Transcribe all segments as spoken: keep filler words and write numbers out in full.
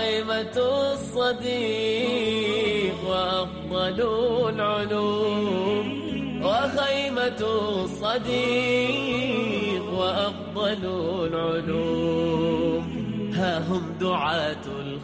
وخيمة الصديق وأفضل العلوم، وخيمة الصديق وأفضل العلوم، ها هم دعاة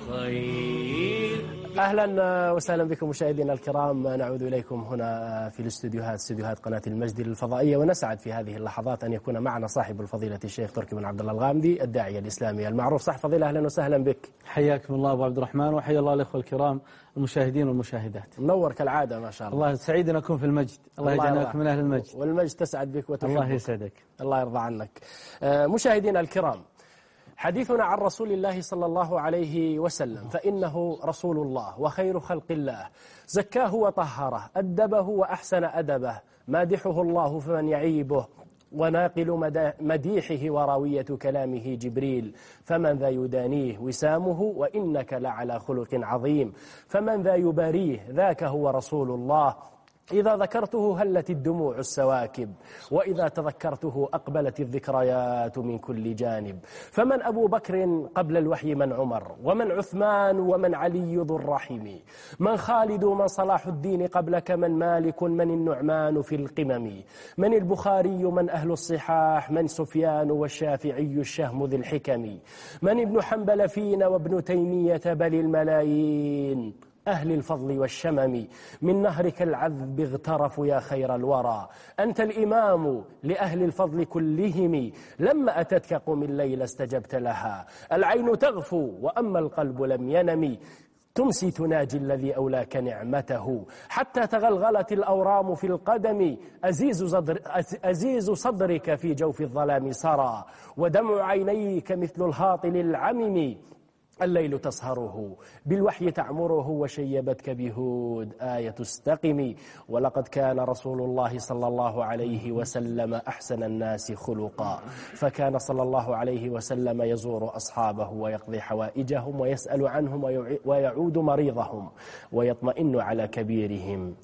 الخير. أهلا وسهلا بكم مشاهدينا الكرام، نعود إليكم هنا في الاستديوهات استديوهات قناة المجد الفضائية، ونسعد في هذه اللحظات أن يكون معنا صاحب الفضيلة الشيخ تركي بن عبد الله الغامدي الداعية الإسلامي المعروف. صح فضيلة، أهلا وسهلا بك. حياكم الله أبو عبد الرحمن، وحيا الله الأخوة الكرام المشاهدين والمشاهدات. منور كالعادة ما شاء الله. الله سعيد أن أكون في المجد، الله يجعلك من أهل المجد. والمجد تسعد بك وتحبك. الله يسعدك. الله يرضى عنك. مشاهدينا الكرام، حديثنا عن رسول الله صلى الله عليه وسلم، فإنه رسول الله وخير خلق الله، زكاه وطهره، أدبه وأحسن أدبه، مادحه الله فمن يعيبه، وناقل مديحه وراوية كلامه جبريل، فمن ذا يدانيه وسامه، وإنك لعلى خلق عظيم، فمن ذا يباريه، ذاك هو رسول الله، إذا ذكرته هلت الدموع السواكب، وإذا تذكرته أقبلت الذكريات من كل جانب، فمن أبو بكر قبل الوحي من عمر، ومن عثمان ومن علي ذو الرحم، من خالد ومن صلاح الدين قبلك، من مالك من النعمان في القمم، من البخاري من أهل الصحاح، من سفيان والشافعي الشهم ذي الحكم، من ابن حنبل فينا وابن تيمية بل الملايين، أهل الفضل والشمم، من نهرك العذب اغترفوا يا خير الورى، أنت الإمام لأهل الفضل كلهم، لما أتتك قم الليل استجبت لها، العين تغفو وأما القلب لم ينم، تمسي تناجي الذي أولاك نعمته، حتى تغلغلت الأورام في القدم، أزيز, صدر أزيز صدرك في جوف الظلام سرى، ودمع عينيك مثل الهاطل العمم، الليل تسهره بالوحي تعمره، وشيبتك بهود آية استقم، ولقد كان رسول الله صلى الله عليه وسلم أحسن الناس خلقا، فكان صلى الله عليه وسلم يزور أصحابه ويقضي حوائجهم ويسأل عنهم ويعود مريضهم ويطمئن على كبيرهم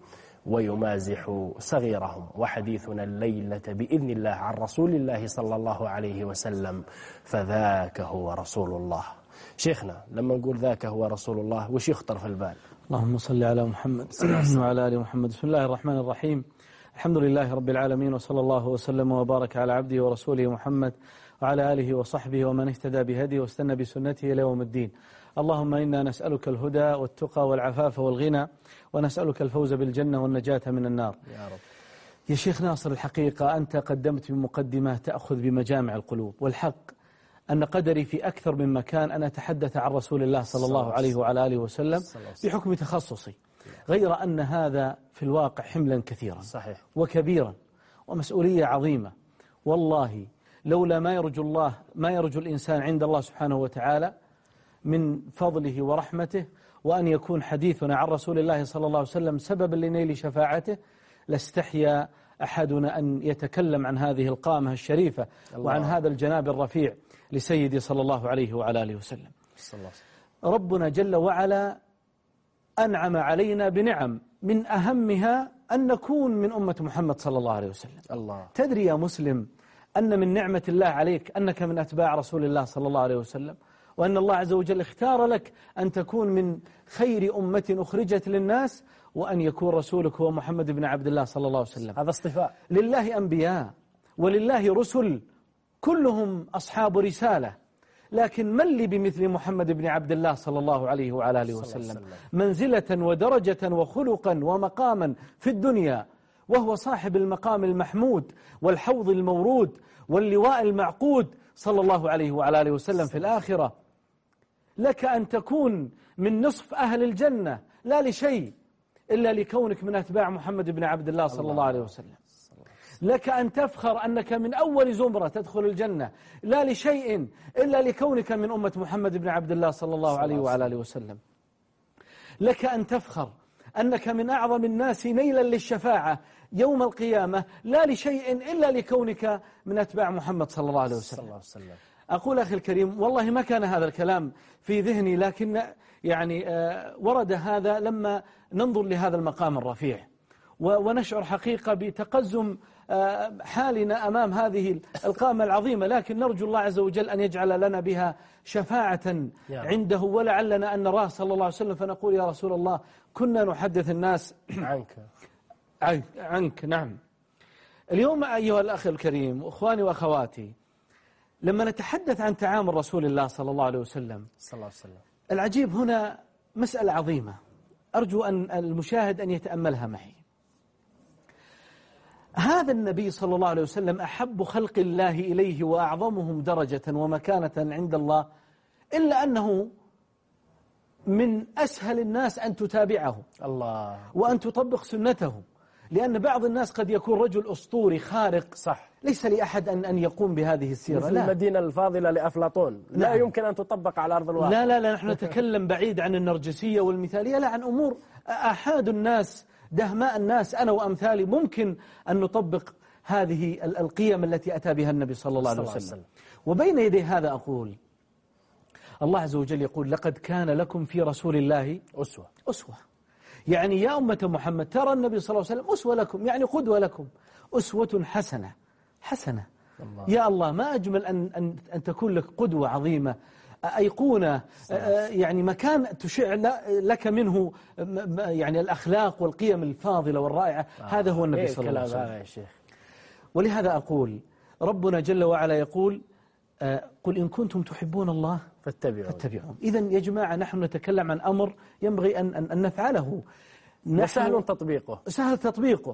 ويمازح صغيرهم. وحديثنا الليلة بإذن الله عن رسول الله صلى الله عليه وسلم، فذاك هو رسول الله. شيخنا، لما نقول ذاك هو رسول الله وش يخطر في البال؟ اللهم صل على محمد وعلى آل محمد. بسم الله الرحمن الرحيم، الحمد لله رب العالمين، وصلى الله وسلم وبارك على عبده ورسوله محمد وعلى آله وصحبه ومن اهتدى بهديه واستنى بسنته إلى يوم الدين. اللهم إنا نسألك الهدى والتقى والعفاف والغنى، ونسألك الفوز بالجنة والنجاة من النار يا رب. يا شيخ ناصر، الحقيقة أنت قدمت بمقدمة تأخذ بمجامع القلوب، والحق أن قدري في أكثر من مكان أن أتحدث عن رسول الله صلى الله عليه وعلى آله وسلم بحكم تخصصي، غير أن هذا في الواقع حملا كثيرا صحيح وكبيرا ومسؤولية عظيمة. والله لولا ما يرجو الله ما يرجو الإنسان عند الله سبحانه وتعالى من فضله ورحمته، وأن يكون حديثنا عن رسول الله صلى الله عليه وسلم سببا لنيل شفاعته، لاستحيا أحدنا أن يتكلم عن هذه القامة الشريفة وعن هذا الجناب الرفيع لسيدي صلى الله عليه وعلى آله وسلم. ربنا جل وعلا أنعم علينا بنعم، من أهمها أن نكون من أمة محمد صلى الله عليه وسلم. الله. تدري يا مسلم أن من نعمة الله عليك أنك من أتباع رسول الله صلى الله عليه وسلم، وأن الله عز وجل اختار لك أن تكون من خير أمة أخرجت للناس، وأن يكون رسولك هو محمد بن عبد الله صلى الله عليه وسلم. هذا اصطفاء. لله أنبياء ولله رسل كلهم أصحاب رسالة، لكن من لي بمثل محمد بن عبد الله صلى الله عليه وعلى آله وسلم منزلة ودرجة وخلقا ومقاما في الدنيا، وهو صاحب المقام المحمود والحوض المورود واللواء المعقود صلى الله عليه وعلى آله وسلم في الآخرة. لك أن تكون من نصف أهل الجنة لا لشيء إلا لكونك من أتباع محمد بن عبد الله صلى الله عليه وسلم. لك أن تفخر أنك من أول زمرة تدخل الجنة لا لشيء إلا لكونك من أمة محمد بن عبد الله صلى الله عليه وعلى آله وسلم. لك أن تفخر أنك من أعظم الناس نيلا للشفاعة يوم القيامة لا لشيء إلا لكونك من أتباع محمد صلى الله عليه وسلم. أقول أخي الكريم، والله ما كان هذا الكلام في ذهني، لكن يعني ورد هذا لما ننظر لهذا المقام الرفيع ونشعر حقيقة بتقزم حالنا أمام هذه القامة العظيمة، لكن نرجو الله عز وجل أن يجعل لنا بها شفاعة عنده، ولعلنا أن نراه صلى الله عليه وسلم فنقول يا رسول الله كنا نحدث الناس عنك عنك, عنك. نعم. اليوم أيها الأخ الكريم وأخواني وأخواتي، لما نتحدث عن تعامل رسول الله صلى الله عليه وسلم صلى الله عليه وسلم، العجيب هنا مسألة عظيمة أرجو أن المشاهد أن يتأملها معي. هذا النبي صلى الله عليه وسلم أحب خلق الله إليه وأعظمهم درجة ومكانة عند الله، إلا أنه من أسهل الناس أن تتابعه الله وأن تطبق سنته، لأن بعض الناس قد يكون رجل أسطوري خارق، صح، ليس لأحد أن أن يقوم بهذه السيرة، مثل لا. المدينة الفاضلة لأفلاطون، لا نعم. يمكن أن تطبق على أرض الواقع. لا لا لا نحن نتكلم بعيد عن النرجسية والمثالية، لا، عن أمور أحد الناس دهماء الناس أنا وأمثالي ممكن أن نطبق هذه القيم التي أتى بها النبي صلى الله عليه وسلم. وبين يدي هذا أقول الله عز وجل يقول لقد كان لكم في رسول الله أسوة أسوة، يعني يا أمة محمد ترى النبي صلى الله عليه وسلم أسوة لكم، يعني قدوة لكم، أسوة حسنة حسنة الله. يا الله ما أجمل أن, أن, أن تكون لك قدوة عظيمة، أيقونة، يعني مكان تشع لك منه يعني الأخلاق والقيم الفاضلة والرائعة. آه. هذا هو النبي صلى الله عليه وسلم يا شيخ. ولهذا أقول ربنا جل وعلا يقول قل إن كنتم تحبون الله فاتبعون فاتبعون. إذن يا جماعة نحن نتكلم عن أمر ينبغي أن, أن, أن نفعله، وسهل تطبيقه سهل تطبيقه.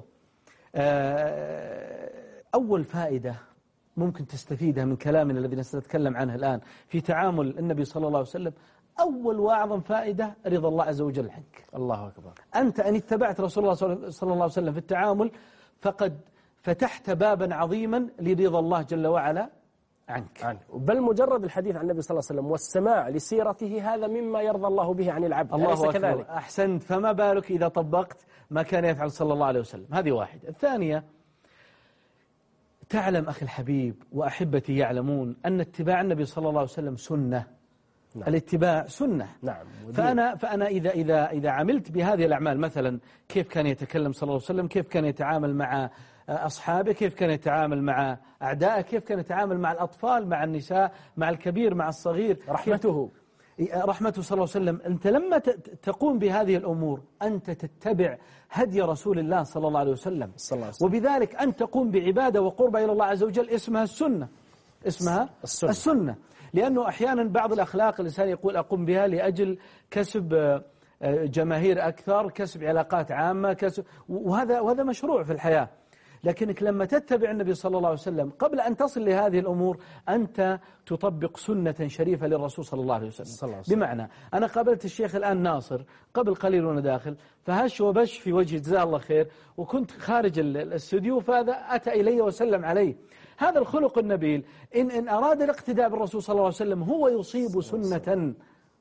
أول فائدة ممكن تستفيدها من كلامنا الذي سنتكلم عنه الآن في تعامل النبي صلى الله عليه وسلم، أول وأعظم فائدة رضا الله عز وجل عنك. الله أكبر. أنت أن اتبعت رسول الله صلى الله عليه وسلم في التعامل فقد فتحت بابا عظيما لرضا الله جل وعلا عنك. عنك. بل مجرد الحديث عن النبي صلى الله عليه وسلم والسماع لسيرته هذا مما يرضى الله به عن العبد. الله أليس كذلك؟ أحسنت، فما بالك إذا طبقت ما كان يفعل صلى الله عليه وسلم. هذه واحدة. الثانية، تعلم أخي الحبيب وأحبتي يعلمون أن اتباع النبي صلى الله عليه وسلم سنة. نعم. الاتباع سنة. نعم. فأنا فأنا إذا إذا إذا عملت بهذه الأعمال، مثلا كيف كان يتكلم صلى الله عليه وسلم، كيف كان يتعامل مع أصحابه، كيف كان يتعامل مع أعدائه، كيف كان يتعامل مع الأطفال، مع النساء، مع الكبير، مع الصغير، رحمته رحمته صلى الله عليه وسلم. أنت لما تقوم بهذه الأمور أنت تتبع هدي رسول الله صلى الله عليه وسلم، صلى الله عليه وسلم. وبذلك أن تقوم بعبادة وقربة إلى الله عز وجل اسمها السنة، اسمها السنة. السنة. لأنه أحيانا بعض الأخلاق الإنسان يقول أقوم بها لأجل كسب جماهير أكثر، كسب علاقات عامة، كسب، وهذا وهذا مشروع في الحياة. لكنك لما تتبع النبي صلى الله عليه وسلم قبل أن تصل لهذه الأمور أنت تطبق سنة شريفة للرسول صلى الله عليه وسلم. بمعنى أنا قابلت الشيخ الآن ناصر قبل قليل وأنا داخل، فهش وبش في وجه جزاه الله خير، وكنت خارج الاستوديو فهذا أتى إلي وسلم عليه. هذا الخلق النبيل، إن, إن أراد الاقتداء بالرسول صلى الله عليه وسلم هو يصيب سنة.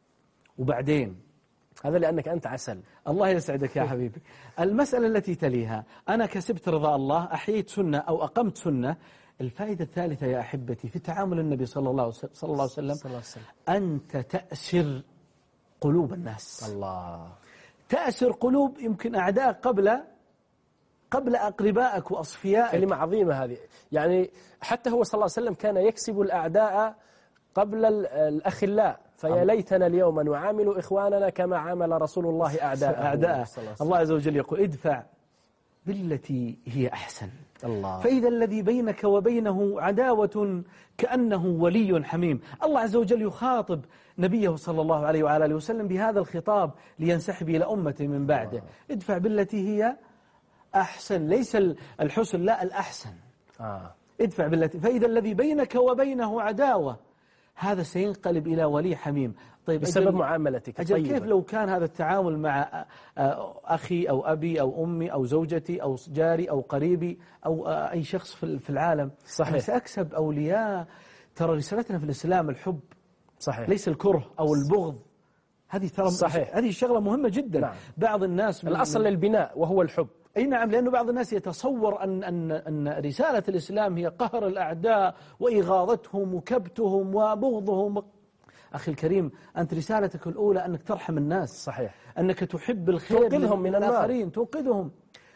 وبعدين هذا لأنك أنت عسل. الله يسعدك يا حبيبي. المسألة التي تليها، أنا كسبت رضا الله، أحييت سنة أو أقمت سنة. الفائدة الثالثة يا أحبتي في تعامل النبي صلى الله صلى الله عليه وسلم، أنت تأسر قلوب الناس. الله. تأسر قلوب يمكن أعداء قبل قبل أقربائك وأصفيائك. كلمة عظيمة هذه. يعني حتى هو صلى الله عليه وسلم كان يكسب الأعداء قبل الأخلاء، فيا ليتنا اليوم نعامل إخواننا كما عامل رسول الله أعداءه. أعداءه. الله عز وجل يقول ادفع بالتي هي أحسن. الله. فإذا الذي بينك وبينه عداوة كأنه ولي حميم. الله عز وجل يخاطب نبيه صلى الله عليه وعلى آله وسلم بهذا الخطاب لينسحب إلى أمته من بعده. ادفع بالتي هي أحسن، ليس الحسن، لا الأحسن. آه. ادفع بالتي، فإذا الذي بينك وبينه عداوة هذا سينقلب إلى ولي حميم. طيب بسبب معاملتك. أجل طيبة. كيف لو كان هذا التعامل مع أخي أو أبي أو أمي أو زوجتي أو جاري أو قريبي أو أي شخص في العالم؟ صحيح. أنا سأكسب أولياء. ترى رسالتنا في الإسلام الحب، صحيح، ليس الكره أو البغض. هذه ترى صحيح، هذه شغلة مهمة جدا. نعم. بعض الناس الأصل للبناء وهو الحب. أي نعم، لأنه بعض الناس يتصور أن أن أن رسالة الإسلام هي قهر الأعداء وإغاظتهم وكبتهم وبغضهم. أخي الكريم، أنت رسالتك الأولى أنك ترحم الناس. صحيح. أنك تحب الخير تنقذهم من الآخرين، تنقذهم.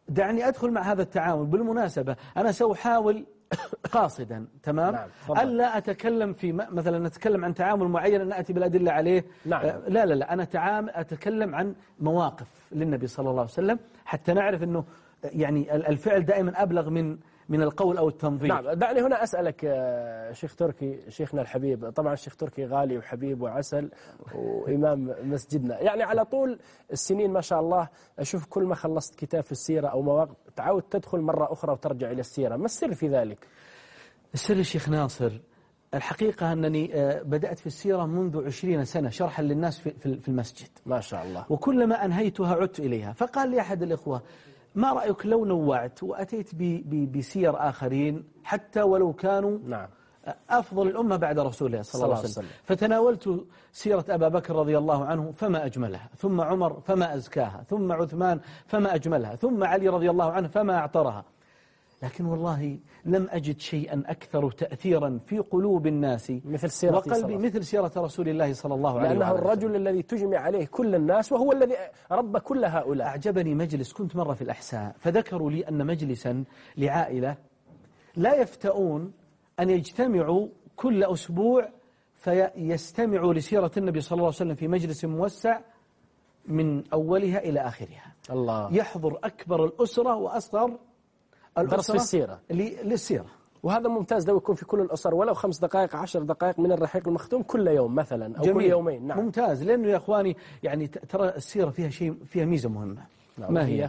دعني أدخل مع هذا التعامل. بالمناسبة أنا سأحاول قاصدا تمام نعم. ألا أتكلم في مثلا نتكلم عن تعامل معين أن أتي بالأدلة عليه. نعم. آه لا لا لا أنا تعامل أتكلم عن مواقف للنبي صلى الله عليه وسلم حتى نعرف أنه يعني الفعل دائما أبلغ من من القول أو التنظير. نعم. دعني هنا أسألك شيخ تركي، شيخنا الحبيب، طبعا الشيخ تركي غالي وحبيب وعسل وإمام مسجدنا، يعني على طول السنين ما شاء الله أشوف كل ما خلصت كتاب في السيرة أو مواقف تعود تدخل مرة أخرى وترجع إلى السيرة، ما السر في ذلك؟ السر الشيخ ناصر الحقيقة أنني بدأت في السيرة منذ عشرين سنة شرحا للناس في المسجد ما شاء الله، وكلما أنهيتها عدت إليها. فقال لي أحد الإخوة ما رأيك لو نوعت وأتيت بسير آخرين حتى ولو كانوا نعم. أفضل الأمة بعد رسول الله صلى الله عليه وسلم. فتناولت سيرة أبا بكر رضي الله عنه فما أجملها، ثم عمر فما أزكاها، ثم عثمان فما أجملها، ثم علي رضي الله عنه فما أعطرها. لكن والله لم أجد شيئا أكثر تأثيرا في قلوب الناس مثل سيرة وقلبي مثل سيرة رسول الله صلى الله عليه وسلم، لأنه الرجل الذي تجمع عليه كل الناس وهو الذي رب كل هؤلاء. أعجبني مجلس كنت مرة في الأحساء فذكروا لي أن مجلسا لعائلة لا يفتؤون أن يجتمعوا كل أسبوع فيستمعوا لسيرة النبي صلى الله عليه وسلم في مجلس موسع من أولها إلى آخرها. الله. يحضر أكبر الأسرة وأصغر درس في السيرة للسيرة، وهذا ممتاز لو يكون في كل الأسر ولو خمس دقائق عشر دقائق من الرحيق المختوم كل يوم مثلا أو جميل. كل يومين. نعم. ممتاز، لأنه يا أخواني يعني ترى السيرة فيها شيء فيها ميزة مهمة. نعم. ما هي؟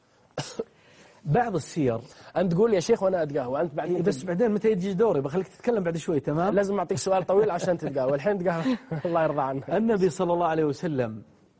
بعض السير أنت تقول يا شيخ وأنا أتقهوى أنت بعدين بس بعدين متى يجي دوري بخليك تتكلم بعد شوي. تمام، لازم أعطيك سؤال طويل عشان تتقهوى الحين تقهوى. الله يرضى عنك. النبي صلى الله عليه وسلم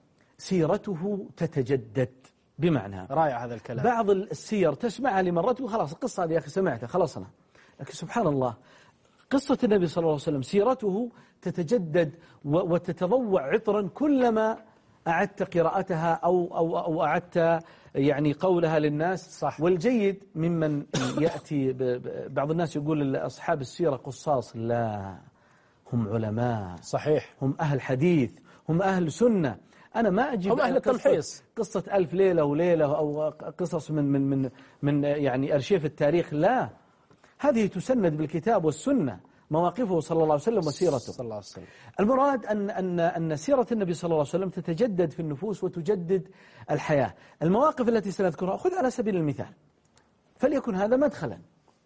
سيرته تتجدد، بمعنى رائع هذا الكلام. بعض السير تسمعها لمرة وخلاص القصة هذه يا أخي سمعتها خلصنا، لكن سبحان الله قصة النبي صلى الله عليه وسلم سيرته تتجدد وتتضوع عطرا كلما أعدت قراءتها أو, أو, أو أعدت يعني قولها للناس. صح. والجيد ممن يأتي بعض الناس يقول أصحاب السيرة قصاص، لا، هم علماء. صحيح. هم أهل حديث، هم أهل سنة. أنا ما أجيب هم أهل التمحيص قصة ألف ليلة وليلة أو قصص من من من من يعني أرشيف التاريخ، لا، هذه تسند بالكتاب والسنة مواقفه صلى الله عليه وسلم وسيرته صلى الله عليه وسلم. المراد أن أن أن سيرة النبي صلى الله عليه وسلم تتجدد في النفوس وتجدد الحياة. المواقف التي سنذكرها خذ على سبيل المثال، فليكن هذا مدخلا.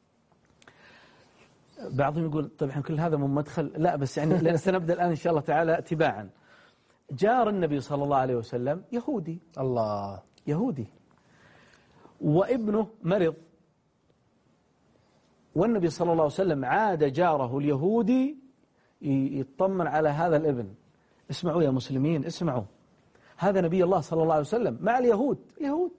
بعضهم يقول طبعا كل هذا من مدخل، لا بس يعني لأن سنبدأ الآن إن شاء الله تعالى تباعا. جار النبي صلى الله عليه وسلم يهودي. الله. يهودي وابنه مرض، والنبي صلى الله عليه وسلم عاد جاره اليهودي يطمن على هذا الابن. اسمعوا يا مسلمين، اسمعوا، هذا نبي الله صلى الله عليه وسلم مع اليهود يهود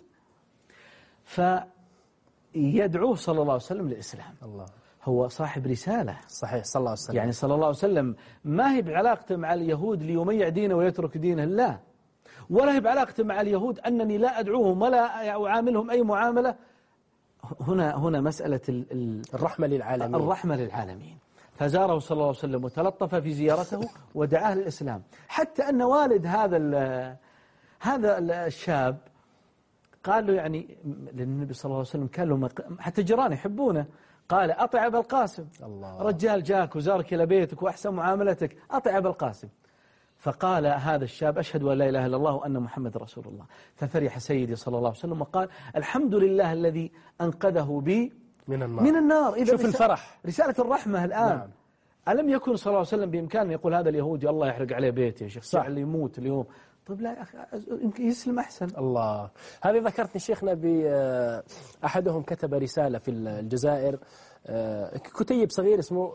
فيدعوه صلى الله عليه وسلم للإسلام. الله. هو صاحب رسالة. صحيح صلى الله عليه وسلم. يعني صلى الله عليه وسلم ما هي بعلاقته مع اليهود ليميع دينه ويترك دينه، لا، ولا هي بعلاقته مع اليهود أنني لا أدعوهم ولا أعاملهم أي معاملة. هنا هنا مسألة الرحمة للعالمين. الرحمة للعالمين. فزاره صلى الله عليه وسلم وتلطف في زيارته ودعاه للإسلام، حتى أن والد هذا هذا الشاب قال له، يعني للنبي صلى الله عليه وسلم كان له حتى جيرانه يحبونه، قال أطع أبا القاسم. الله. رجال جاك وزارك إلى بيتك وأحسن معاملتك، أطع أبا القاسم. فقال هذا الشاب أشهد أن لا إله إلا الله وأن محمد رسول الله. ففرح سيدي صلى الله عليه وسلم وقال الحمد لله الذي أنقذه بي من النار. من النار. إذا شوف الفرح، رسالة الرحمة الآن. نعم. ألم يكن صلى الله عليه وسلم بإمكانه يقول هذا اليهودي الله يحرق عليه بيتي يا شيخ، صح اللي يموت اليوم؟ طيب لا يا أخي يمكن يسلم أحسن. الله. هذه ذكرتني شيخنا بأحدهم كتب رسالة في الجزائر، كتيب صغير اسمه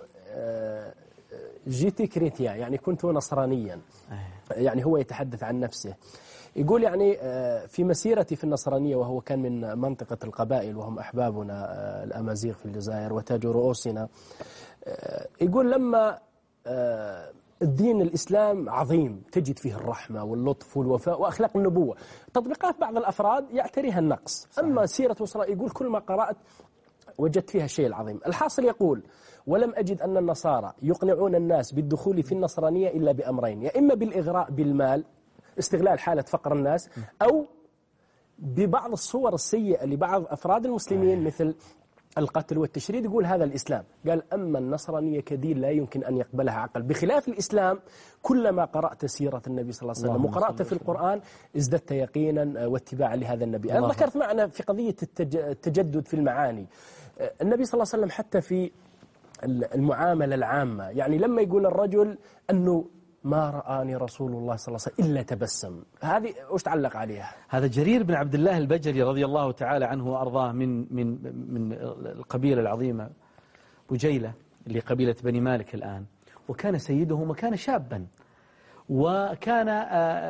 جيتي كريتيا، يعني كنت نصرانيا. يعني هو يتحدث عن نفسه، يقول يعني في مسيرتي في النصرانية، وهو كان من منطقة القبائل وهم أحبابنا الأمازيغ في الجزائر وتاج رؤوسنا، يقول لما الدين الإسلام عظيم تجد فيه الرحمة واللطف والوفاء وأخلاق النبوة، تطبيقات بعض الأفراد يعتريها النقص. أما سيرة وصراء يقول كل ما قرأت وجدت فيها الشيء العظيم. الحاصل يقول ولم أجد أن النصارى يقنعون الناس بالدخول في النصرانية إلا بأمرين، يا إما بالإغراء بالمال، استغلال حالة فقر الناس، أو ببعض الصور السيئة لبعض أفراد المسلمين مثل القتل والتشريد يقول هذا الإسلام. قال أما النصرانية كدين لا يمكن أن يقبلها عقل. بخلاف الإسلام كلما قرأت سيرة النبي صلى الله عليه وسلم وقرأت في القرآن ازددت يقينا واتباعا لهذا النبي. أنا ذكرت معنا في قضية التجدد في المعاني. النبي صلى الله عليه وسلم حتى في المعاملة العامة، يعني لما يقول الرجل أنه ما رآني رسول الله صلى الله عليه وسلم إلا تبسم، هذه وش تعلق عليها؟ هذا جرير بن عبد الله البجلي رضي الله تعالى عنه وأرضاه من من من القبيلة العظيمة بجيلة اللي قبيلة بني مالك الآن، وكان سيدهم وكان شابا وكان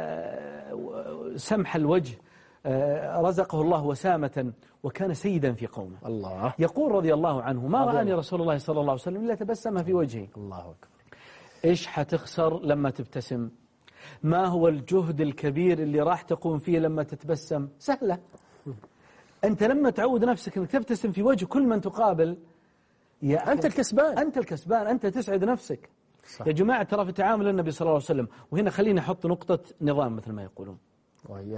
سمح الوجه، رزقه الله وسامة وكان سيدا في قومه. الله. يقول رضي الله عنه ما رآني رسول الله صلى الله عليه وسلم إلا تبسم في وجهي. الله أكبر. إيش حتخسر لما تبتسم؟ ما هو الجهد الكبير اللي راح تقوم فيه لما تتبسم؟ سهلة. أنت لما تعود نفسك أنك تبتسم في وجه كل من تقابل، يا أنت الكسبان، أنت الكسبان، أنت تسعد نفسك. صح. يا جماعة ترى في تعامل النبي صلى الله عليه وسلم، وهنا خليني أحط نقطة نظام مثل ما يقولون، وهي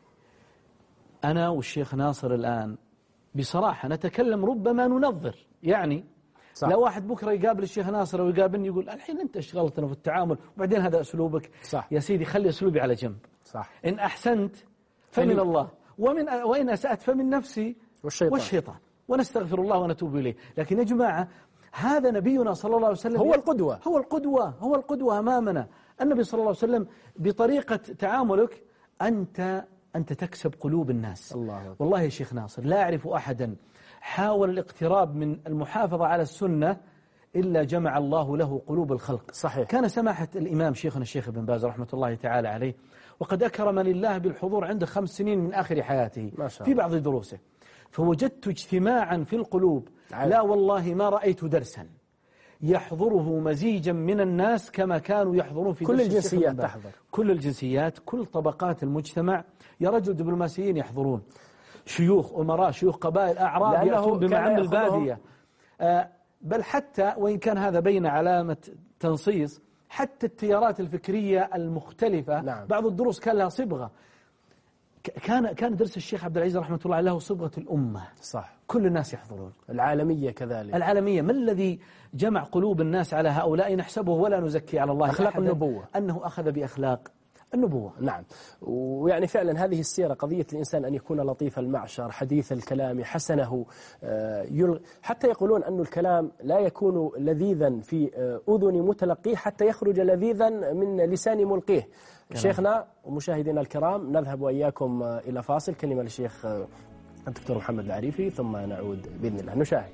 أنا والشيخ ناصر الآن بصراحة نتكلم ربما ننظر، يعني صح. لو واحد بكرة يقابل الشيخ ناصر ويقابلني يقول الحين أنت اشتغلتنا في التعامل وبعدين هذا أسلوبك. صح. يا سيدي خلي أسلوبي على جنب. صح. إن أحسنت فمن الله، ومن وإن أسأت فمن نفسي والشيطان, والشيطان. ونستغفر الله ونتوب إليه. لكن يا جماعة هذا نبينا صلى الله عليه وسلم هو القدوة، هو القدوة هو القدوة أمامنا. النبي صلى الله عليه وسلم بطريقة تعاملك أنت أنت تكسب قلوب الناس. الله. والله يا شيخ ناصر لا أعرف أحدا حاول الاقتراب من المحافظة على السنة إلا جمع الله له قلوب الخلق. صحيح. كان سماحة الإمام شيخنا الشيخ ابن باز رحمة الله تعالى عليه، وقد أكرمني الله بالحضور عنده خمس سنين من آخر حياته ما شاء في الله. بعض دروسه، فوجدت اجتماعا في القلوب. عادي. لا والله ما رأيت درسا يحضره مزيجا من الناس كما كانوا يحضرون في كل الجنسيات تحضر، كل الجنسيات، كل طبقات المجتمع. يا رجل دبلوماسيين يحضرون، شيوخ أمراء، شيوخ قبائل، أعراب يأتون بمعام البادية، آه بل حتى وإن كان هذا بين علامة تنصيص، حتى التيارات الفكرية المختلفة. نعم. بعض الدروس كان لها صبغة. كان كان درس الشيخ عبد العزيز رحمة الله له صبغة الأمة. صح. كل الناس يحضرون. العالمية كذلك. العالمية. ما الذي جمع قلوب الناس على هؤلاء؟ نحسبه ولا نزكي على الله أخلاق النبوة، أنه أخذ بأخلاق النبوة. نعم. ويعني فعلا هذه السيرة، قضية الإنسان أن يكون لطيف المعشر، حديث الكلام، حسنه، حتى يقولون أن الكلام لا يكون لذيذا في أذن متلقيه حتى يخرج لذيذا من لسان ملقيه. شيخنا ومشاهدينا الكرام، نذهب وإياكم إلى فاصل. كلمة للشيخ الدكتور محمد العريفي ثم نعود بإذن الله. نشاهد.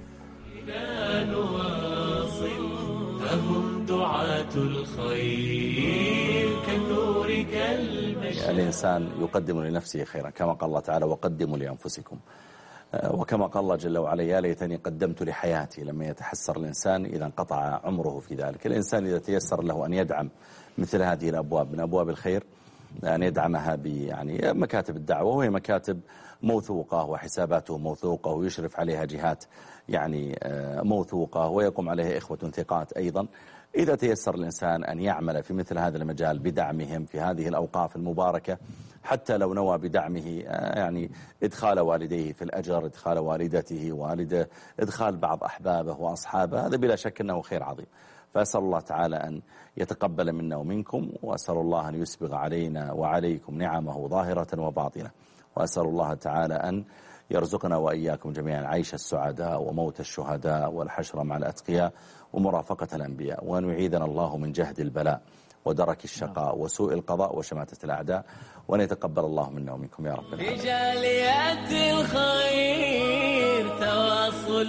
فهم دعاة الخير كالنور كالمشاعر. الإنسان يقدم لنفسه خيرا كما قال الله تعالى وقدموا لأنفسكم، وكما قال الله جل وعلا يا ليتني قدمت لحياتي. لما يتحسر الإنسان إذا انقطع عمره في ذلك. الإنسان إذا تيسر له أن يدعم مثل هذه الأبواب من أبواب الخير، أن يدعمها يعني مكاتب الدعوة، وهي مكاتب موثوقة وحساباته موثوقة ويشرف عليها جهات يعني موثوقة ويقوم عليها إخوة ثقات أيضا. إذا تيسر الإنسان أن يعمل في مثل هذا المجال بدعمهم في هذه الأوقاف المباركة، حتى لو نوى بدعمه يعني إدخال والديه في الأجر، إدخال والدته والده، إدخال بعض أحبابه وأصحابه، هذا بلا شك أنه خير عظيم. فأسأل الله تعالى أن يتقبل منا ومنكم، وأسأل الله أن يسبغ علينا وعليكم نعمه ظاهرة وباطنة، وأسأل الله تعالى أن يرزقنا وإياكم جميعا عيش السعداء وموت الشهداء والحشر مع الأتقياء ومرافقة الأنبياء، وأن يعيذنا الله من جهد البلاء ودرك الشقاء وسوء القضاء وشماتة الأعداء، وأن يتقبل الله منا ومنكم يا رب العالمين. في جاليات الخير تواصل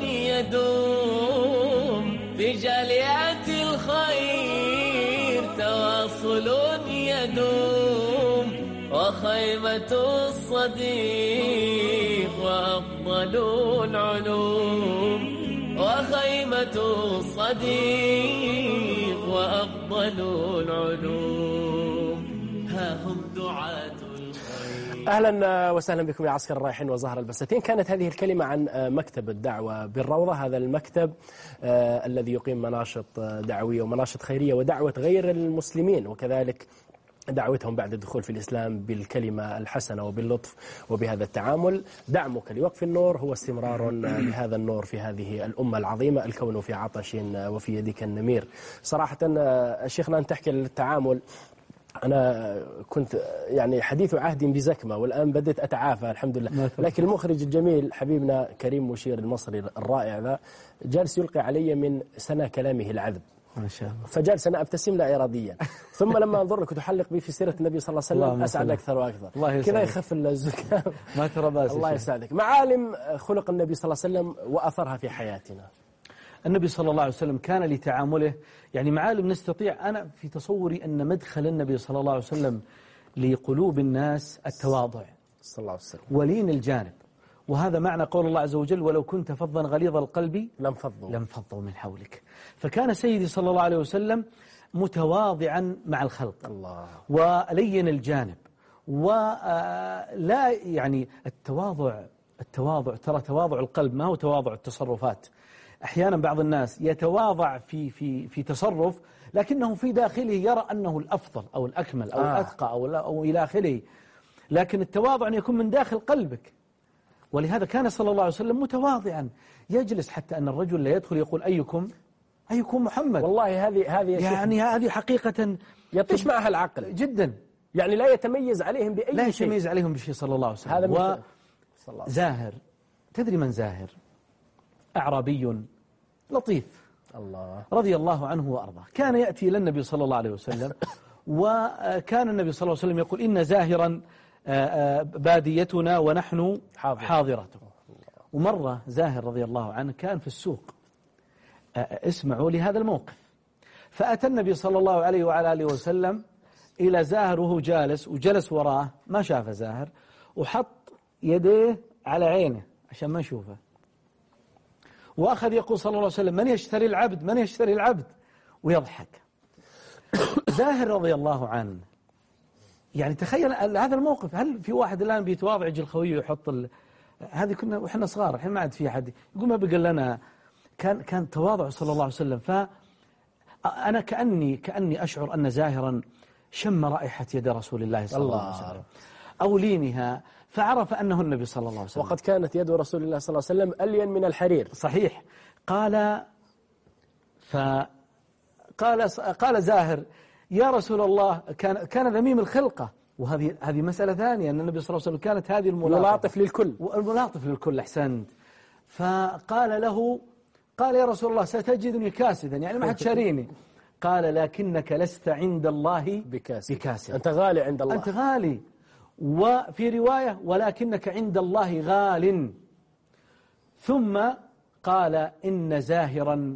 يدوم، في جاليات الخير تواصل يدوم، وخيمة الصديق وأفضل العلوم، وخيمة الصديق وأفضل العلوم، ها هم دعاة الخير. أهلا وسهلا بكم يا عسكر الرايحين وزهر البساتين. كانت هذه الكلمة عن مكتب الدعوة بالروضة، هذا المكتب آه الذي يقيم مناشط دعوية ومناشط خيرية ودعوة غير المسلمين، وكذلك دعوتهم بعد الدخول في الإسلام بالكلمة الحسنة وباللطف وبهذا التعامل. دعمك لوقف النور هو استمرار لهذا النور في هذه الأمة العظيمة، الكون في عطش وفي يدك النمير. صراحة شيخنا أن تحكي التعامل، أنا كنت يعني حديث عهد بزكمة والآن بدأت أتعافى الحمد لله، لكن المخرج الجميل حبيبنا كريم مشير المصري الرائع ذا جالس يلقي علي من سنة كلامه العذب ما شاء الله، فجالس أنا أبتسم لا إراديا، ثم لما أنظر لك تحلق بي في سيرة النبي صلى الله عليه وسلم أسعد أكثر وأكثر، كذا يخف الزكام. ما ترى باس. الله يسعدك. معالم خلق النبي صلى الله عليه وسلم وأثرها في حياتنا. النبي صلى الله عليه وسلم كان لتعامله يعني معالم نستطيع، أنا في تصوري أن مدخل النبي صلى الله عليه وسلم لقلوب الناس التواضع صلى الله عليه وسلم ولين الجانب، وهذا معنى قول الله عز وجل ولو كنت فظا غليظ القلب لانفضوا لانفضوا من حولك. فكان سيدي صلى الله عليه وسلم متواضعا مع الخلق الله ولين الجانب، ولا يعني التواضع التواضع ترى تواضع القلب ما هو تواضع التصرفات. أحيانا بعض الناس يتواضع في في في تصرف لكنه في داخله يرى أنه الأفضل أو الأكمل أو آه. الأتقى أو, أو إلى آخره، لكن التواضع أن يكون من داخل قلبك. ولهذا كان صلى الله عليه وسلم متواضعا، يجلس حتى أن الرجل لا يدخل يقول أيكم أيكم محمد. والله هذه هذه يعني هذه حقيقة يطيش معها العقل جدا، يعني لا يتميز عليهم بأي لا شيء، لا يتميز عليهم بشيء صلى الله عليه وسلم. هذا و... صلى زاهر، تدري من زاهر؟ أعرابي لطيف الله رضي الله عنه وأرضاه، كان يأتي إلى النبي صلى الله عليه وسلم وكان النبي صلى الله عليه وسلم يقول إن زاهرا باديتنا ونحن حاضرته. ومرة زاهر رضي الله عنه كان في السوق، اسمعوا لهذا الموقف، فأتى النبي صلى الله عليه وعلى آله وسلم إلى زاهر وهو جالس، وجلس وراه ما شاف زاهر، وحط يديه على عينه عشان ما يشوفه، وأخذ يقول صلى الله عليه وسلم من يشتري العبد من يشتري العبد، ويضحك. زاهر رضي الله عنه يعني تخيل هذا الموقف، هل في واحد الآن بيتواضع يجي الخوي ويحط ال... هذه كنا وإحنا صغار، الحين ما عاد في أحد يقول ما بقى لنا. كان كان تواضع صلى الله عليه وسلم. فأنا كأني كأني أشعر أن زاهرا شم رائحة يد رسول الله صلى الله عليه وسلم أو لينها، فعرف أنه النبي صلى الله عليه وسلم. وقد كانت يد رسول الله صلى الله عليه وسلم ألين من الحرير. صحيح. قال فقال قال زاهر يا رسول الله، كان كان ذميم الخلقة، وهذه هذه مسألة ثانية، أن النبي صلى الله عليه وسلم كانت هذه الملاطف للكل، الملاطف للكل. أحسنت. فقال له قال يا رسول الله ستجدني كاسدا، يعني ما حد شاريني. قال لكنك لست عند الله بكاسد. بكاسد، أنت غالي عند الله، أنت غالي. وفي رواية ولكنك عند الله غال. ثم قال إن زاهرا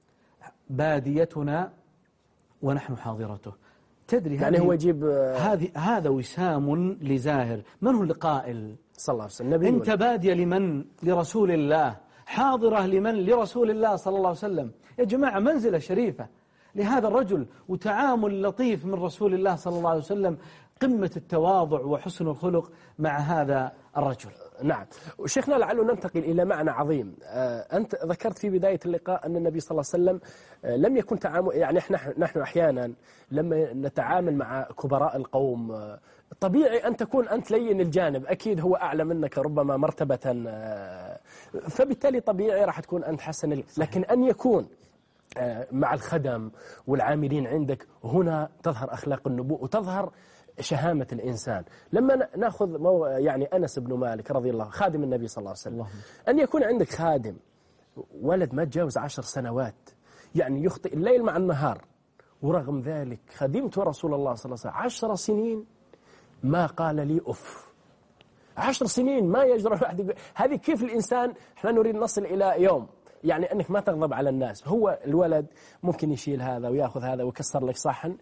باديتنا ونحن حاضرته. تدري يعني هو يجيب هذه هذا وسام لزاهر. من هو القائل صلى الله عليه وسلم؟ أنت بادية لمن؟ لرسول الله. حاضرة لمن؟ لرسول الله صلى الله عليه وسلم. يا جماعة منزلة شريفة لهذا الرجل، وتعامل لطيف من رسول الله صلى الله عليه وسلم، قمة التواضع وحسن الخلق مع هذا الرجل. نعم. وشيخنا لعله ننتقل إلى معنى عظيم. أنت ذكرت في بداية اللقاء أن النبي صلى الله عليه وسلم لم يكن تعامل، يعني احنا نحن أحيانا لما نتعامل مع كبراء القوم طبيعي أن تكون أنت لين الجانب، أكيد هو أعلى منك ربما مرتبة، فبالتالي طبيعي راح تكون أنت حسن. لكن أن يكون مع الخدم والعاملين عندك، هنا تظهر أخلاق النبوة وتظهر شهامة الإنسان. لما نأخذ مو يعني أنس بن مالك رضي الله، خادم النبي صلى الله عليه وسلم، أن يكون عندك خادم ولد ما تجاوز عشر سنوات، يعني يخطئ الليل مع النهار، ورغم ذلك خدمت رسول الله صلى الله عليه وسلم عشر سنين ما قال لي أف. عشر سنين ما يجرؤ واحد. هذه كيف الإنسان؟ احنا نريد نصل إلى يوم يعني أنك ما تغضب على الناس. هو الولد ممكن يشيل هذا ويأخذ هذا ويكسر لك صحن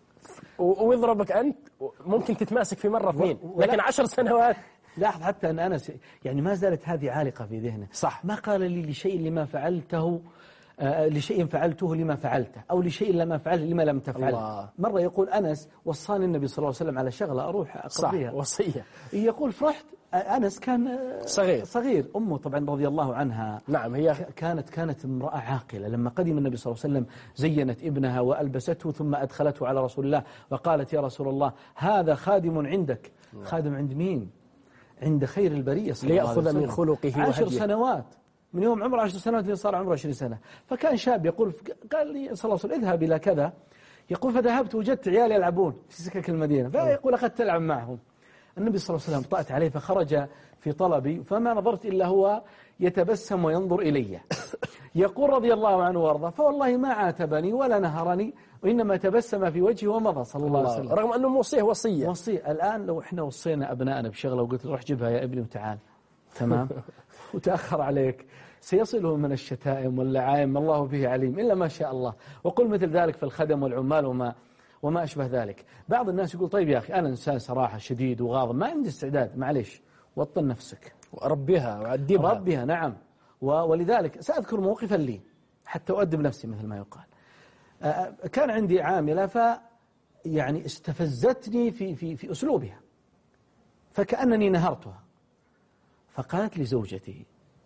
ويضربك أنت، ممكن تتماسك في مرة اثنين، لكن عشر سنوات. لاحظ حتى أن أنس يعني ما زالت هذه عالقة في ذهنه. صح. ما قال لي لشيء لما فعلته آه لشيء فعلته لما فعلته، أو لشيء لما فعلته لما لم تفعله. مرة يقول أنس وصاني النبي صلى الله عليه وسلم على شغلة أروح أقضيها، صح وصية. يقول فرحت، أنس كان صغير صغير أمه طبعا رضي الله عنها نعم هي كانت كانت امرأة عاقلة. لما قدم النبي صلى الله عليه وسلم زينت ابنها وألبسته ثم أدخلته على رسول الله وقالت يا رسول الله هذا خادم عندك. خادم عند مين؟ عند خير البرية صلى الله عليه وسلم، ليأخذ من خلقه وهديه. عشر سنوات من يوم عمره عشر سنوات اللي صار عمره عشرين سنة. فكان شاب يقول قال لي صلى الله عليه وسلم اذهب إلى كذا، يقول فذهبت وجدت عيالي يلعبون في سكك المدينة، فيقول أخذت تلعب معهم. النبي صلى الله عليه وسلم طأت عليه فخرج في طلبي، فما نظرت إلا هو يتبسم وينظر إلي. يقول رضي الله عنه وارضاه فوالله ما عاتبني ولا نهرني، وإنما تبسم في وجهي ومضى صلى الله عليه وسلم، رغم أنه موصيه وصية. وصية. الآن لو إحنا وصينا أبنائنا بشغلة وقلت روح جبها يا ابني وتعال، تمام، وتأخر عليك، سيصله من الشتائم واللعائم الله به عليم إلا ما شاء الله. وقل مثل ذلك في الخدم والعمال وما وما أشبه ذلك. بعض الناس يقول طيب يا أخي أنا إنسان صراحة شديد وغاضب ما عندي استعداد، معليش وطن نفسك وربيها وأدبها. ربيها نعم. ولذلك سأذكر موقفا لي حتى أؤدب نفسي مثل ما يقال. كان عندي عاملة ف يعني استفزتني في في في أسلوبها، فكأنني نهرتها، فقالت لزوجتي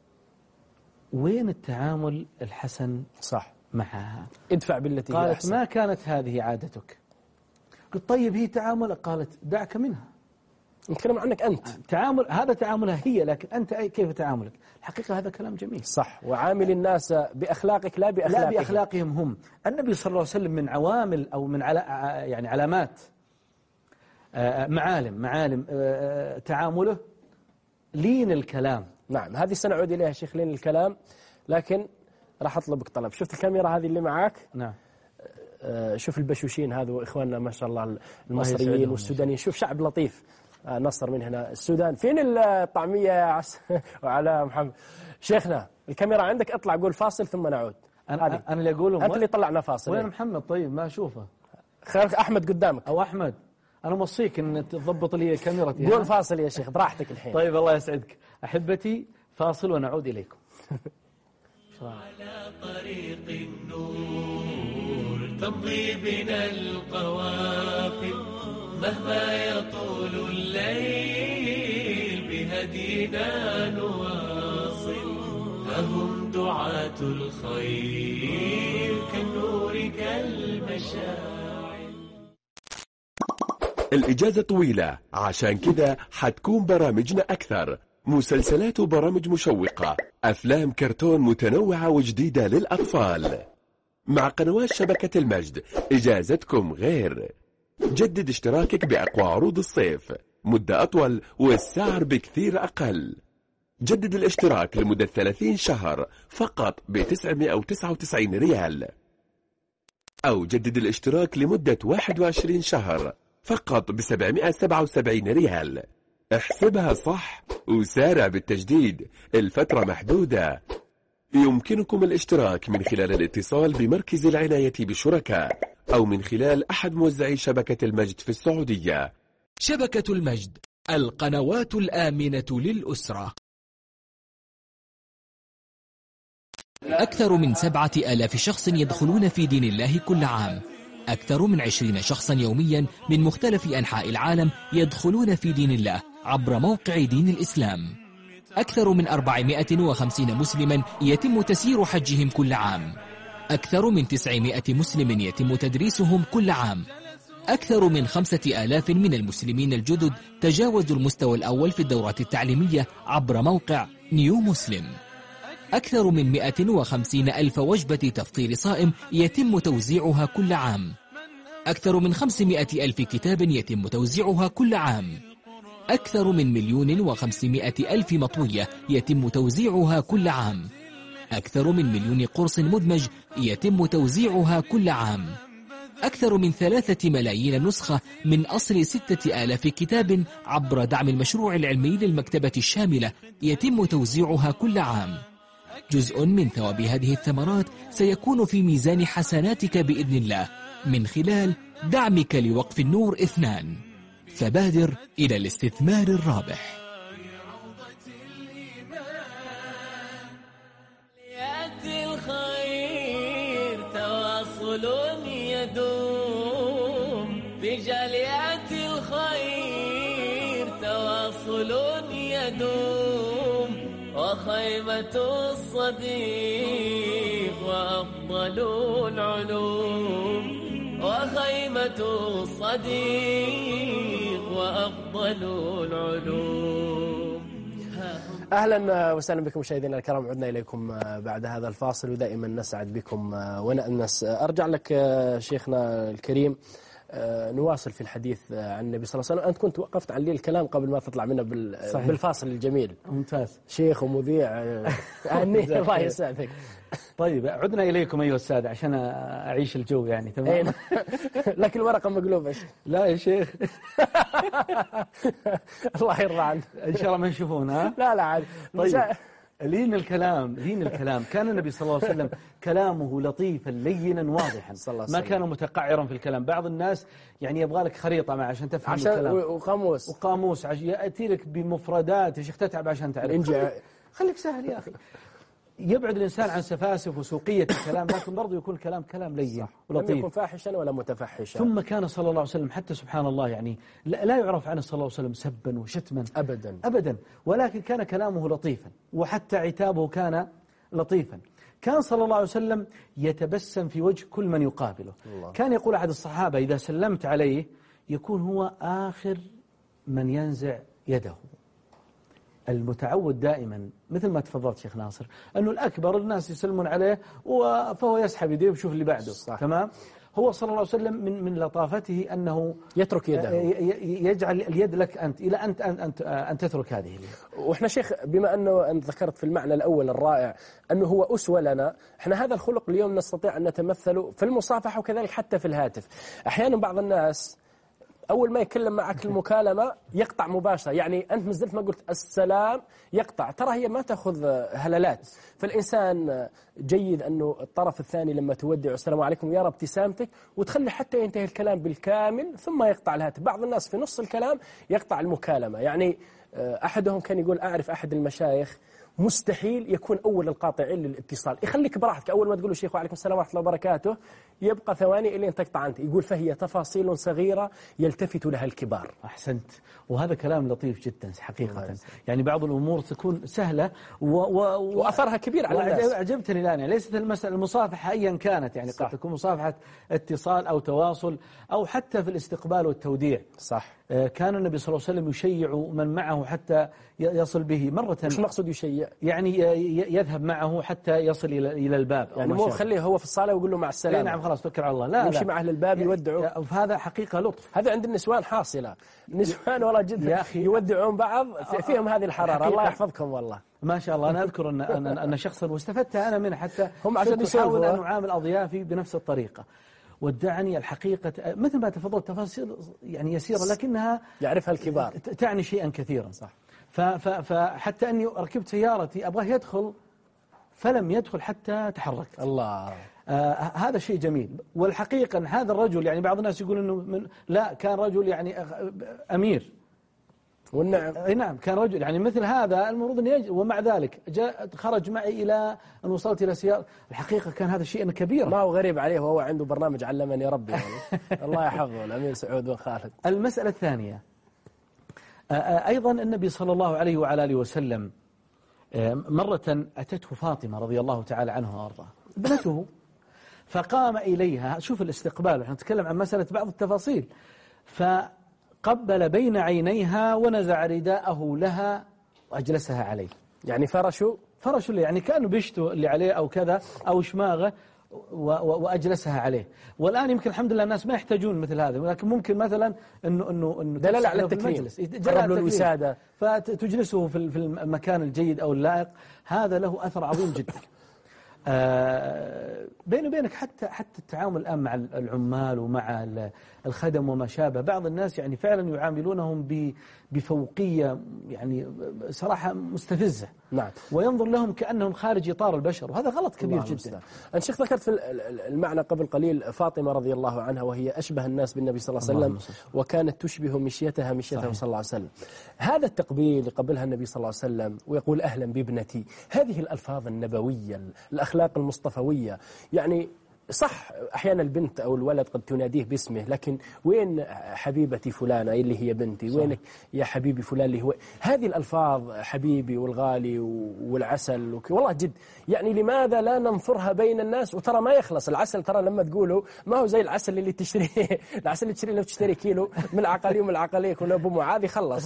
وين التعامل الحسن صح معها؟ ادفع بالتي هي قالت أحسن. ما كانت هذه عادتك. قلت طيب هي تعامل، قالت دعك منها، نتكلم عنك أنت. تعامل هذا تعاملها هي، لكن أنت أي كيف تعاملك؟ الحقيقة هذا كلام جميل. صح، وعامل الناس بأخلاقك لا بأخلاقهم. لا بأخلاقهم هم. النبي صلى الله عليه وسلم من عوامل أو من علا يعني علامات معالم معالم تعامله لين الكلام. نعم هذه سنعود إليها شيخ لين الكلام، لكن راح أطلبك طلب. شفت الكاميرا هذه اللي معاك؟ نعم. شوف البشوشين هذا إخواننا ما شاء الله المصريين والسودانيين. شوف شعب لطيف. نصر من هنا السودان. فين الطعمية يا عس وعلى محمد شيخنا؟ الكاميرا عندك، اطلع قول فاصل ثم نعود. أنا, أنا اللي أقولهم أنت اللي طلعنا فاصل. وين محمد؟ طيب ما أشوفه. خيرك أحمد قدامك. أو أحمد أنا موصيك أن تضبط لي كاميرتي. قول فاصل يا شيخ براحتك الحين. طيب الله يسعدك أحبتي، فاصل ونعود إليكم. على طريق النور تمضي بنا القوافل، مهما يطول الليل بهدينا نواصل. فهم دعاة الخير كالنور كالمشاعل. الإجازة طويلة، عشان كذا حتكون برامجنا أكثر، مسلسلات وبرامج مشوقة، أفلام كرتون متنوعة وجديدة للأطفال. مع قنوات شبكة المجد إجازتكم غير. جدد اشتراكك بأقوى عروض الصيف، مدة أطول والسعر بكثير أقل. جدد الاشتراك لمدة ثلاثين شهر فقط ب تسعمائة وتسعة وتسعين ريال، أو جدد الاشتراك لمدة واحد وعشرين شهر فقط ب سبعمائة وسبعة وسبعين ريال. احسبها صح وسارع بالتجديد، الفترة محدودة. يمكنكم الاشتراك من خلال الاتصال بمركز العناية بالشركاء أو من خلال أحد موزعي شبكة المجد في السعودية. شبكة المجد، القنوات الآمنة للأسرة. أكثر من سبعة آلاف شخص يدخلون في دين الله كل عام. أكثر من عشرين شخصا يوميا من مختلف أنحاء العالم يدخلون في دين الله عبر موقع دين الإسلام. أكثر من أربعمائة وخمسين مسلما يتم تسيير حجهم كل عام. أكثر من تسعمائة مسلم يتم تدريسهم كل عام. أكثر من خمسة آلاف من المسلمين الجدد تجاوزوا المستوى الأول في الدورة التعليمية عبر موقع نيو مسلم. أكثر من مئة وخمسين ألف وجبة تفطير صائم يتم توزيعها كل عام. أكثر من خمسمائة ألف كتاب يتم توزيعها كل عام. أكثر من مليون وخمسمائة ألف مطوية يتم توزيعها كل عام. أكثر من مليون قرص مدمج يتم توزيعها كل عام. أكثر من ثلاثة ملايين نسخة من أصل ستة آلاف كتاب عبر دعم المشروع العلمي للمكتبة الشاملة يتم توزيعها كل عام. جزء من ثواب هذه الثمرات سيكون في ميزان حسناتك بإذن الله من خلال دعمك لوقف النور اثنان. فبادر إلى الاستثمار الرابح. يأتي الخير تواصل يدوم في جاليات الخير، تواصل يدوم وخيمة الصديق وأفضل العلوم، وخيمة الصديق وأفضل العلوم. أهلا وسهلا بكم مشاهدينا الكرام، عدنا إليكم بعد هذا الفاصل ودائما نسعد بكم ونأنس. أرجع لك شيخنا الكريم، نواصل في الحديث عن النبي صلى الله عليه وسلم. أنت كنت وقفت عن لي الكلام قبل ما تطلع منا بالفاصل الجميل. ممتاز. شيخ ومذيع أهنيه الله يسعدك. طيب عدنا إليكم أيها السادة عشان أعيش الجو يعني. تمام. لكن الورقة مقلوبة. لا يا شيخ. الله يرضى عنك. إن شاء الله ما يشوفونها. لا لا عاد. طيب لين الكلام لين الكلام كان النبي صلى الله عليه وسلم كلامه لطيفا لينا واضحا، ما كان متقعرا في الكلام. بعض الناس يعني يبغى لك خريطة معه عشان تفهم عشان الكلام، وقاموس وقاموس يأتي لك بمفردات يا شيخ تتعب عشان تعرف. خليك, خليك سهل يا أخي. يبعد الإنسان عن سفاسف وسوقية الكلام، لكن برضو يكون كلام كلام لين ولطيف، لم يكن فاحشا ولا متفحشا. ثم كان صلى الله عليه وسلم حتى سبحان الله يعني لا يعرف عنه صلى الله عليه وسلم سبا وشتما أبدا أبدا، ولكن كان كلامه لطيفا وحتى عتابه كان لطيفا. كان صلى الله عليه وسلم يتبسم في وجه كل من يقابله. الله. كان يقول أحد الصحابة إذا سلمت عليه يكون هو آخر من ينزع يده. المتعود دائما مثل ما تفضلت شيخ ناصر أنه الأكبر الناس يسلمون عليه فهو يسحب يديه ويشوف اللي بعده. صح. تمام. هو صلى الله عليه وسلم من من لطافته أنه يترك يده، يجعل اليد لك أنت إلى أنت أن أنت أن تترك هذه اليد. وإحنا شيخ بما أنه أنت ذكرت في المعنى الأول الرائع أنه هو أسوة لنا، إحنا هذا الخلق اليوم نستطيع أن نتمثله في المصافحة وكذلك حتى في الهاتف. أحيانا بعض الناس أول ما يكلم معك المكالمة يقطع مباشرة، يعني أنت نزلت ما قلت السلام يقطع. ترى هي ما تأخذ هلالات، فالإنسان جيد أنه الطرف الثاني لما تودع السلام عليكم يرى ابتسامتك وتخلي حتى ينتهي الكلام بالكامل ثم يقطع الهاتف. بعض الناس في نص الكلام يقطع المكالمة. يعني أحدهم كان يقول أعرف أحد المشايخ مستحيل يكون أول القاطعين للاتصال، يخليك براحتك أول ما تقول له شيخ وعليكم السلام ورحمة الله وبركاته يبقى ثواني إلين تقطع أنت. يقول فهي تفاصيل صغيرة يلتفت لها الكبار. أحسنت. وهذا كلام لطيف جدا حقيقة. يعني بعض الأمور تكون سهلة و... و... وأثرها كبير على الناس. أعجبتني الآن يعني ليست المسألة المصافحة أيا كانت، يعني صح. قد تكون مصافحة اتصال أو تواصل أو حتى في الاستقبال والتوديع. صح. كان النبي صلى الله عليه وسلم يشيع من معه حتى يصل به مرة. مش مقصود يشيع يعني يذهب معه حتى يصل إلى إلى الباب، يعني مو خليه هو في الصلاة ويقول له مع السلامة. نعم خلاص توكل على الله. لا يمشي معه للباب يودعه. هذا حقيقة لطف. هذا عند النسوان حاصلة. النسوان والله جدا يا أخي يودعون بعض فيهم هذه الحرارة. الله يحفظكم والله ما شاء الله. أنا أذكر أن أن, أن شخصا واستفدتها أنا منه حتى هم عشان يحاول أن أعامل أضيافي بنفس الطريقة. ودعني الحقيقة مثل ما تفضلت تفاصيل يعني يسيرة لكنها يعرفها الكبار تعني شيئا كثيرا. صح. فحتى أني ركبت سيارتي أبغاه يدخل فلم يدخل حتى تحركت. الله. آه هذا شيء جميل. والحقيقة هذا الرجل يعني بعض الناس يقول إنه من لا كان رجل يعني أمير. والنعم. اي نعم كان رجل يعني مثل هذا المفروض أن يجي، ومع ذلك جاء خرج معي إلى أن وصلت إلى سيارة. الحقيقة كان هذا شيء كبير. ما هو غريب عليه وهو عنده برنامج علمني ربي يعني. الله يحفظه الأمير سعود بن خالد. المسألة الثانية أيضا النبي صلى الله عليه وعلى آله وسلم مرة أتته فاطمة رضي الله تعالى عنها وأرضاها ابنته، فقام إليها. شوف الاستقبال، نحن نتكلم عن مسألة بعض التفاصيل. فقبل بين عينيها ونزع رداءه لها وأجلسها عليه. يعني فرشوا فرشوا اللي يعني كانوا بيشتوا اللي عليه أو كذا أو شماغه وأجلسها عليه. والآن يمكن الحمد لله الناس ما يحتاجون مثل هذا، ولكن ممكن مثلا إنه إنه إنه دلالة على التكريم، قرب له الوسادة، فتجلسه في في المكان الجيد أو اللائق. هذا له أثر عظيم جدا. آه بيني وبينك حتى حتى التعامل الآن مع العمال ومع الخدم وما شابه، بعض الناس يعني فعلا يعاملونهم بفوقية يعني صراحة مستفزة. نعم. وينظر لهم كأنهم خارج إطار البشر، وهذا غلط كبير جدا. أنت شيخ ذكرت في المعنى قبل قليل فاطمة رضي الله عنها وهي أشبه الناس بالنبي صلى الله عليه وسلم، وكانت تشبه مشيتها مشيته صلى الله عليه وسلم. هذا التقبيل قبلها النبي صلى الله عليه وسلم ويقول أهلا بابنتي، هذه الألفاظ النبوية الأخلاق المصطفوية، يعني صح أحيانا البنت أو الولد قد تناديه باسمه، لكن وين حبيبتي فلانة اللي هي بنتي، صح. وينك يا حبيبي فلان اللي هو هذه الألفاظ حبيبي والغالي والعسل وك... والله جد يعني لماذا لا ننثرها بين الناس؟ وترى ما يخلص العسل، ترى لما تقوله ما هو زي العسل اللي تشتريه العسل اللي تشتريه لو تشتري كيلو من عقلي ومن عقليك ولا أبو معاذ خلص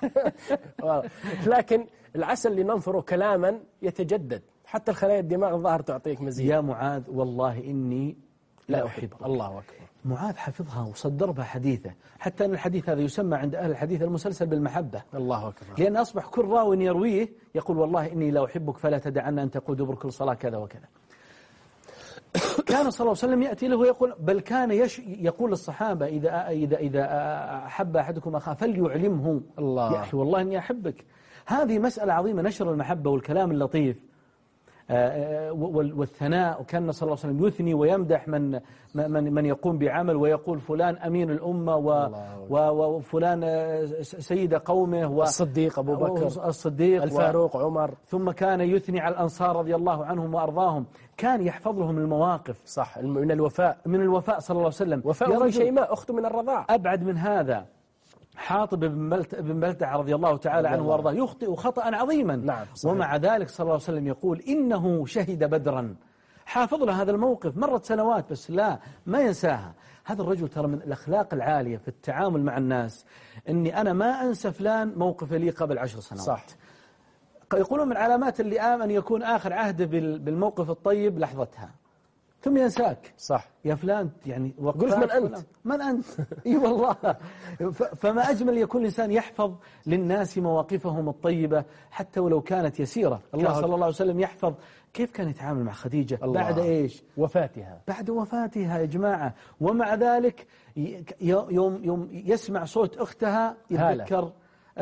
لكن العسل اللي ننثره كلاما يتجدد، حتى الخلايا الدماغ الظاهر تعطيك مزيد. يا معاذ والله إني لا أحبك. الله أكبر. معاذ حفظها وصدر بها حديثه، حتى أن الحديث هذا يسمى عند أهل الحديث المسلسل بالمحبة. الله أكبر. لأن أصبح كل راو يرويه يقول والله إني لا أحبك فلا تدعن أن تقول دبر كل صلاة كذا وكذا. كان صلى الله عليه وسلم يأتي له ويقول، بل كان يش يقول للصحابة إذا إذا إذا أحب أحدكم أخاه فليعلمه. الله. يا أخي والله إني أحبك. هذه مسألة عظيمة، نشر المحبة والكلام اللطيف والثناء. وكان صلى الله عليه وسلم يثني ويمدح من من من يقوم بعمل ويقول فلان أمين الأمة وفلان سيد قومه والصديق أبو بكر الصديق الفاروق عمر. ثم كان يثني على الأنصار رضي الله عنهم وأرضاهم، كان يحفظ لهم المواقف. صح، من الوفاء من الوفاء صلى الله عليه وسلم. وفاء شيماء أخته من الرضاعة. أبعد من هذا حاطب بن بلتع رضي الله تعالى عنه وارضاه يخطئ خطأ عظيما. نعم، ومع ذلك صلى الله عليه وسلم يقول إنه شهد بدرا. حافظ له هذا الموقف، مرت سنوات بس لا ما ينساها. هذا الرجل ترى من الأخلاق العالية في التعامل مع الناس، إني أنا ما أنسى فلان موقف لي قبل عشر سنوات. صح. يقولون من علامات اللئام أن يكون آخر عهد بالموقف الطيب لحظتها ثم ينساك. صح يا فلان، يعني قلت من أنت من أنت اي والله. فما أجمل يكون الإنسان يحفظ للناس مواقفهم الطيبة حتى ولو كانت يسيرة. الله صلى الله عليه وسلم يحفظ كيف كان يتعامل مع خديجة بعد إيش وفاتها بعد وفاتها يا جماعة. ومع ذلك يوم يوم يسمع صوت أختها يتذكر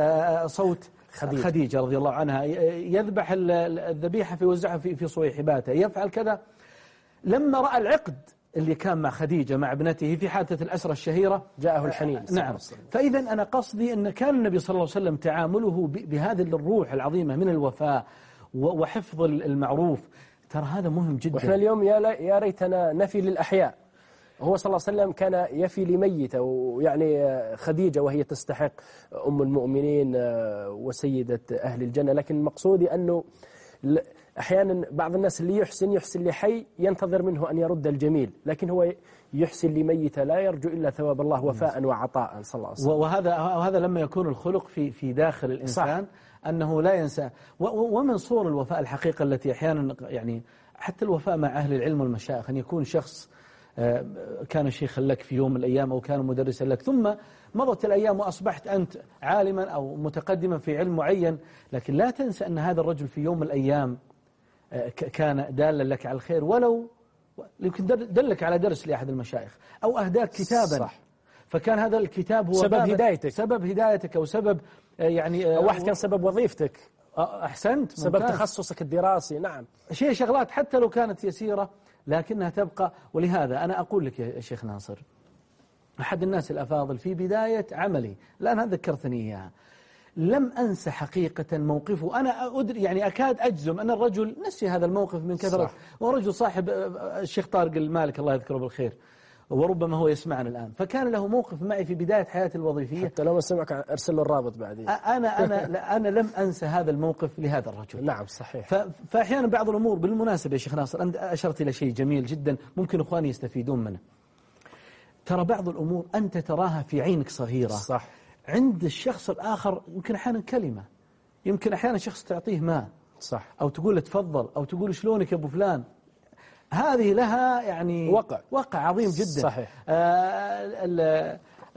صوت خديجة. خديجة رضي الله عنها، يذبح الذبيحة فيوزعها في في صويحباته، يفعل كذا. لما رأى العقد اللي كان مع خديجة مع ابنته في حادثة الأسرة الشهيرة جاءه الحنين. نعم. فإذا أنا قصدي أن كان النبي صلى الله عليه وسلم تعامله بهذه الروح العظيمة من الوفاء وحفظ المعروف. ترى هذا مهم جدا. وإحنا اليوم يا يا ريتنا نفي للأحياء. هو صلى الله عليه وسلم كان يفي لميتة، ويعني خديجة وهي تستحق أم المؤمنين وسيدة أهل الجنة. لكن مقصودي أنه أحيانا بعض الناس اللي يحسن يحسن لحي ينتظر منه أن يرد الجميل، لكن هو يحسن لميتة لا يرجو إلا ثواب الله وفاء وعطاء صلى الله عليه وسلم. وهذا وهذا لما يكون الخلق في في داخل الإنسان صح. أنه لا ينسى. ومن صور الوفاء الحقيقة التي أحيانا يعني حتى الوفاء مع أهل العلم والمشايخ، أن يكون شخص كان شيخا لك في يوم من الأيام أو كان مدرسا لك، ثم مضت الأيام وأصبحت أنت عالما أو متقدما في علم معين، لكن لا تنسى أن هذا الرجل في يوم من الأيام كان دالا لك على الخير، ولو يمكن دلك على درس لأحد المشايخ أو أهداك كتابا صح. فكان هذا الكتاب هو سبب هدايتك سبب هدايتك أو سبب يعني أو واحد كان سبب وظيفتك. أحسنت. سبب ممتاز. تخصصك الدراسي. نعم. شيء شغلات حتى لو كانت يسيرة لكنها تبقى. ولهذا أنا أقول لك يا شيخ ناصر، أحد الناس الأفاضل في بداية عملي الآن ذكرتني إياها، لم أنسى حقيقة موقفه. أنا أدري يعني أكاد أجزم أن الرجل نسي هذا الموقف من كثرة، ورجل صاحب الشيخ طارق المالك الله يذكره بالخير، وربما هو يسمعنا الآن. فكان له موقف معي في بداية حياتي الوظيفية، حتى لو ما سمعك أرسل له الرابط بعدين. أنا أنا أنا لم أنسى هذا الموقف لهذا الرجل. نعم صحيح. فأحيانا بعض الأمور بالمناسبة يا شيخ ناصر أنت أشرت إلى شيء جميل جدا ممكن إخواني يستفيدون منه. ترى بعض الأمور أنت تراها في عينك صغيرة صح، عند الشخص الآخر يمكن أحيانا كلمة، يمكن أحيانا شخص تعطيه ماء صح، أو تقول له تفضل، أو تقول شلونك يا أبو فلان، هذه لها يعني وقع وقع عظيم جدا. صحيح. آه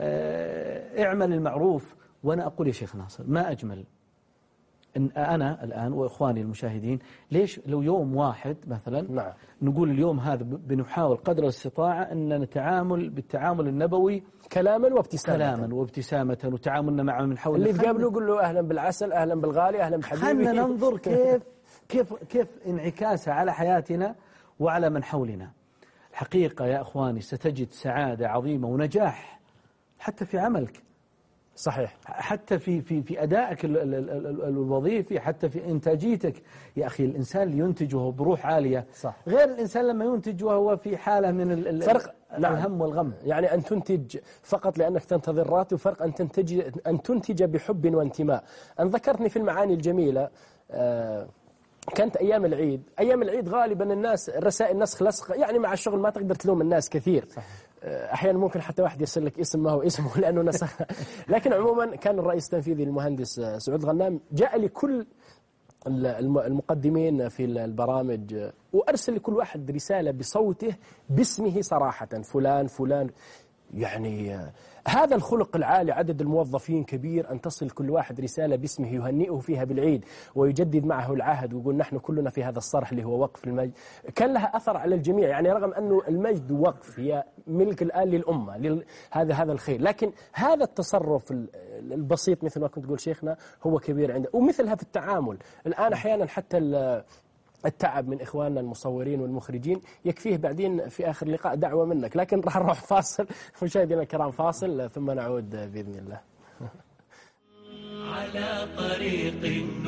آه اعمل المعروف. وأنا أقول يا شيخ ناصر ما أجمل إن أنا الآن وإخواني المشاهدين، ليش لو يوم واحد مثلا نعم. نقول اليوم هذا بنحاول قدر الاستطاعة أن نتعامل بالتعامل النبوي كلاما وابتسامة كلاما وابتسامة وتعاملنا معه من حولنا. اللي تقابله قل له أهلا بالعسل، أهلا بالغالي، أهلا بحبيبي. خلنا ننظر كيف كيف كيف انعكاسها على حياتنا وعلى من حولنا. الحقيقة يا أخواني ستجد سعادة عظيمة ونجاح حتى في عملك. صحيح. حتى في في في أدائك ال- ال- ال- الوظيفي، حتى في إنتاجيتك. يا أخي الإنسان اللي ينتج وهو بروح عالية صح. غير الإنسان لما ينتج وهو في حالة من ال- ال- فرق. نعم. الهم والغم. يعني أن تنتج فقط لأنك تنتظر راتب، وفرق أن تنتج أن تنتج بحب وانتماء. أن ذكرتني في المعاني الجميلة. آه كانت أيام العيد أيام العيد غالبا الناس الرسائل نسخ لصق، يعني مع الشغل ما تقدر تلوم الناس كثير. صحيح. أحيانا ممكن حتى واحد يرسل لك اسم ما هو اسمه لأنه نسخ. لكن عموما كان الرئيس التنفيذي المهندس سعود غنام جاء لكل المقدمين في البرامج وأرسل لكل واحد رسالة بصوته باسمه صراحة، فلان فلان. يعني هذا الخلق العالي، عدد الموظفين كبير، أن تصل كل واحد رسالة باسمه يهنئه فيها بالعيد ويجدد معه العهد ويقول نحن كلنا في هذا الصرح اللي هو وقف المجد. كان لها أثر على الجميع، يعني رغم أنه المجد وقف هي ملك الآن للأمة، هذا هذا الخير، لكن هذا التصرف البسيط مثل ما كنت تقول شيخنا هو كبير عنده. ومثلها في التعامل الآن أحيانا حتى التعب من إخواننا المصورين والمخرجين يكفيه بعدين في آخر لقاء دعوة منك. لكن راح نروح فاصل مشاهدينا الكرام، فاصل ثم نعود بإذن الله. على طريق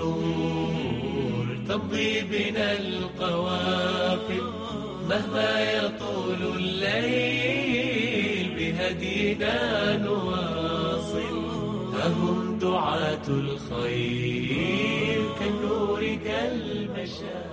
النور تمضي بنا القوافل، مهما يطول الليل بهدينا نواصل. فهم دعاة الخير كالنور كالمشاعر.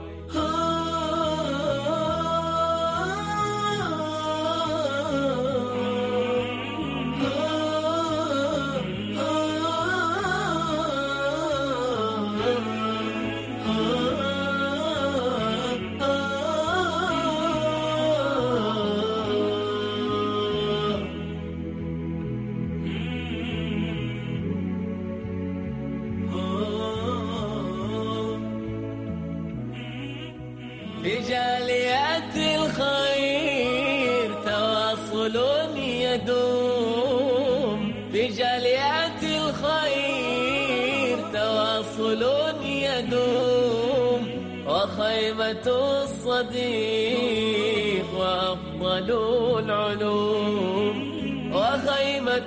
بجاليات الخير تواصل يدوم، بجاليات الخير تواصل يدوم، وخيمة الصديق وأفضل العلوم، وخيمة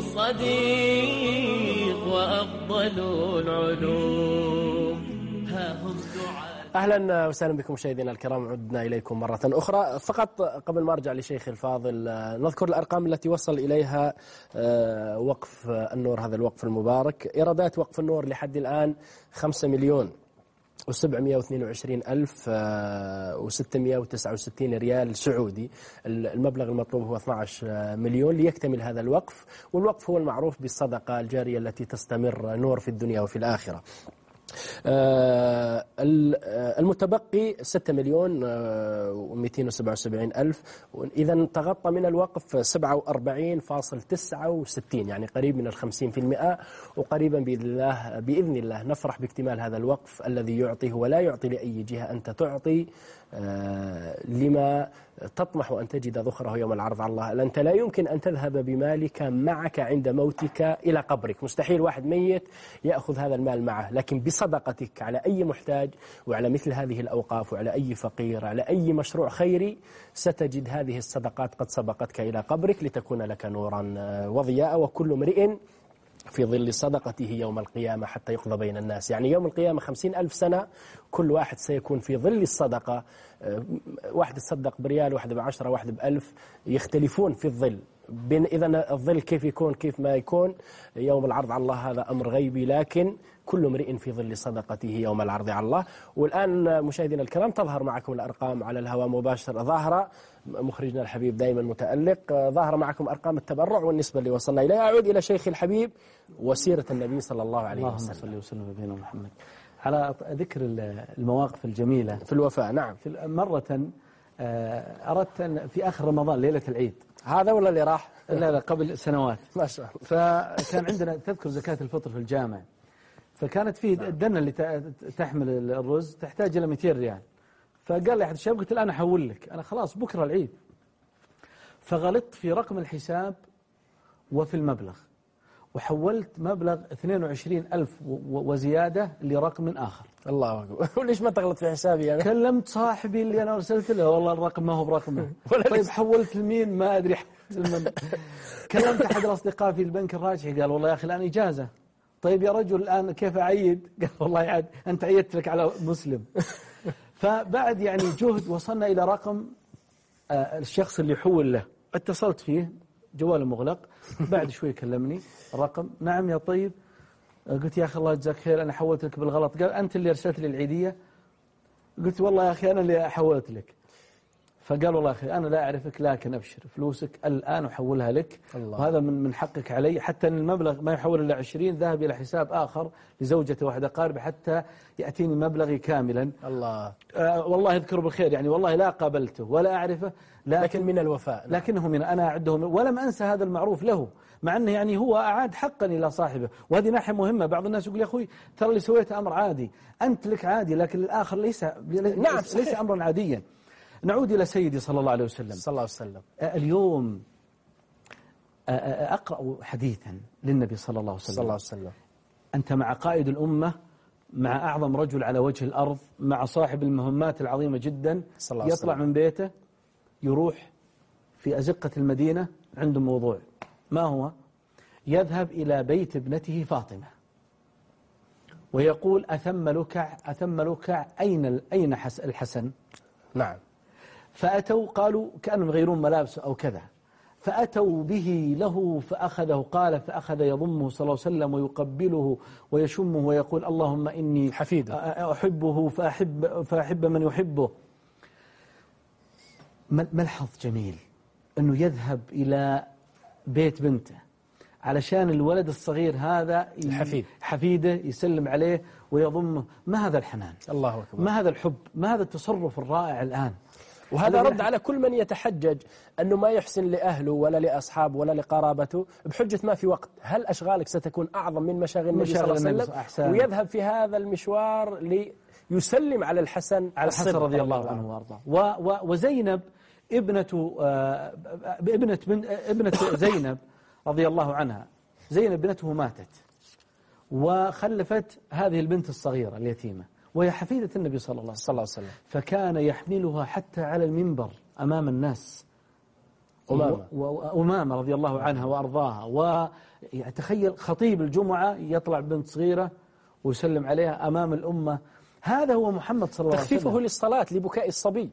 الصديق وأفضل العلوم. ها هم دعاء. أهلا وسهلا بكم مشاهدينا الكرام، عدنا إليكم مرة أخرى. فقط قبل ما أرجع لشيخ الفاضل نذكر الأرقام التي وصل إليها وقف النور، هذا الوقف المبارك. إيرادات وقف النور لحد الآن خمسة مليون وسبعمائة واثنين وعشرين ألف وستمائة وتسعة وستين ريال سعودي. المبلغ المطلوب هو اثني عشر مليون ليكتمل هذا الوقف، والوقف هو المعروف بالصدقة الجارية التي تستمر نور في الدنيا وفي الآخرة. المتبقي ستة مليون ومئتين وسبعة وسبعين ألف، إذا تغطى من الوقف سبعة وأربعين فاصلة تسعة وستين، يعني قريب من الخمسين في المئة. وقريبا بإذن الله بإذن الله نفرح باكتمال هذا الوقف الذي يعطي ولا يعطي لأي جهة. أنت تعطي لما تطمح أن تجد ذخره يوم العرض على الله. أنت لا يمكن أن تذهب بمالك معك عند موتك إلى قبرك، مستحيل واحد ميت يأخذ هذا المال معه، لكن بصدقتك على أي محتاج وعلى مثل هذه الأوقاف وعلى أي فقير على أي مشروع خيري ستجد هذه الصدقات قد سبقتك إلى قبرك لتكون لك نورا وضياء. وكل امرئ في ظل صدقته يوم القيامة حتى يقضى بين الناس، يعني يوم القيامة خمسين ألف سنة كل واحد سيكون في ظل الصدقة. واحد يتصدق بريال، واحد بعشرة، واحد بألف، يختلفون في الظل. إذا الظل كيف يكون كيف ما يكون يوم العرض على الله هذا أمر غيبي، لكن كل امرئ في ظل صدقته يوم العرض على الله. والآن مشاهدينا الكرام تظهر معكم الأرقام على الهواء مباشرة، ظاهرة مخرجنا الحبيب دائما متألق، ظاهر معكم أرقام التبرع والنسبة اللي وصلنا إليها. أعود إلى شيخ الحبيب وسيرة النبي صلى الله عليه وسلم. اللهم صل وسلم على محمد. على ذكر المواقف الجميلة في الوفاء، نعم. في مرة أردت أن في آخر رمضان ليلة العيد، هذا ولا اللي راح؟ لا لا قبل سنوات ما شاء الله. فكان عندنا تذكر زكاة الفطر في الجامع، فكانت فيه الدنة اللي تحمل الرز تحتاج إلى مئتين ريال. فقال لي أحد الشباب قلت له أنا أحول لك، أنا خلاص بكرة العيد. فغلطت في رقم الحساب وفي المبلغ، وحولت مبلغ اثنين وعشرين ألف وزيادة لرقم آخر. الله أكبر. وليش ما تغلط في حسابي أنا؟ كلمت صاحبي اللي أنا أرسلت له، والله الرقم ما هو برقمه. طيب حولت لمين؟ ما أدري حولت لمن. كلمت أحد الأصدقاء في البنك الراجحي، قال والله يا أخي الآن إجازة. طيب يا رجل الآن كيف أعيد؟ قال والله عاد أنت عيدت لك على مسلم. فبعد يعني جهد وصلنا إلى رقم الشخص اللي حول له، اتصلت فيه جواله مغلق. بعد شوي كلمني الرقم، نعم يا طيب. قلت يا أخي الله يجزاك خير أنا حولت لك بالغلط. قال أنت اللي أرسلت لي العيدية؟ قلت والله يا أخي أنا اللي حولت لك. فقال والله يا أخي أنا لا أعرفك لكن أبشر فلوسك الآن أحولها لك، الله. وهذا من من حقك علي، حتى أن المبلغ ما يحول إلا عشرين ذهب إلى حساب آخر لزوجته واحدة قاربة حتى يأتيني مبلغي كاملا. الله. آه والله يذكره بالخير، يعني والله لا قابلته ولا أعرفه، لكن, لكن من الوفاء. لكنه من أنا أعده ولم أنسى هذا المعروف له، مع أنه يعني هو أعاد حقا إلى صاحبه. وهذه ناحية مهمة. بعض الناس يقول يا أخوي ترى اللي سويته أمر عادي، أنت لك عادي لكن الآخر ليس نعم ليس أمرا عاديا. نعود إلى سيدي صلى الله عليه وسلم. صلى الله عليه وسلم. اليوم أقرأ حديثا للنبي صلى الله عليه وسلم. صلى الله عليه وسلم. أنت مع قائد الأمة، مع أعظم رجل على وجه الأرض، مع صاحب المهمات العظيمة جدا، صلى الله عليه وسلم. يطلع من بيته يروح في أزقة المدينة، عنده موضوع. ما هو؟ يذهب إلى بيت ابنته فاطمة ويقول أثم لكع أثم لكع أين أين الحسن؟ نعم. فأتوا قالوا كأنهم يغيرون ملابسه أو كذا، فأتوا به له فأخذه، قال فأخذ يضمه صلى الله عليه وسلم ويقبله ويشمه ويقول اللهم إني حفيده أحبه فأحب, فأحب من يحبه. ملحظ جميل أنه يذهب إلى بيت بنته علشان الولد الصغير هذا الحفيد حفيده يسلم عليه ويضمه. ما هذا الحنان؟ الله أكبر. ما هذا الحب؟ ما هذا التصرف الرائع الآن؟ وهذا رد على كل من يتحجج أنه ما يحسن لأهله ولا لأصحابه ولا لقرابته بحجة ما في وقت. هل أشغالك ستكون أعظم من مشاغل النبي صلى الله عليه وسلم؟ ويذهب في هذا المشوار ليسلم على الحسن على الحسن رضي الله عنه وارضاه. وزينب ابنة آه ابنة ابنة زينب رضي الله عنها، زينب بنته ماتت وخلفت هذه البنت الصغيرة اليتيمة وهي حفيدة النبي صلى الله عليه وسلم، فكان يحملها حتى على المنبر أمام الناس. أمامة أمامة رضي الله عنها وأرضاها. وتخيل خطيب الجمعة يطلع بنت صغيرة ويسلم عليها أمام الأمة. هذا هو محمد صلى الله عليه وسلم. تخفيفه للصلاة لبكاء الصبي.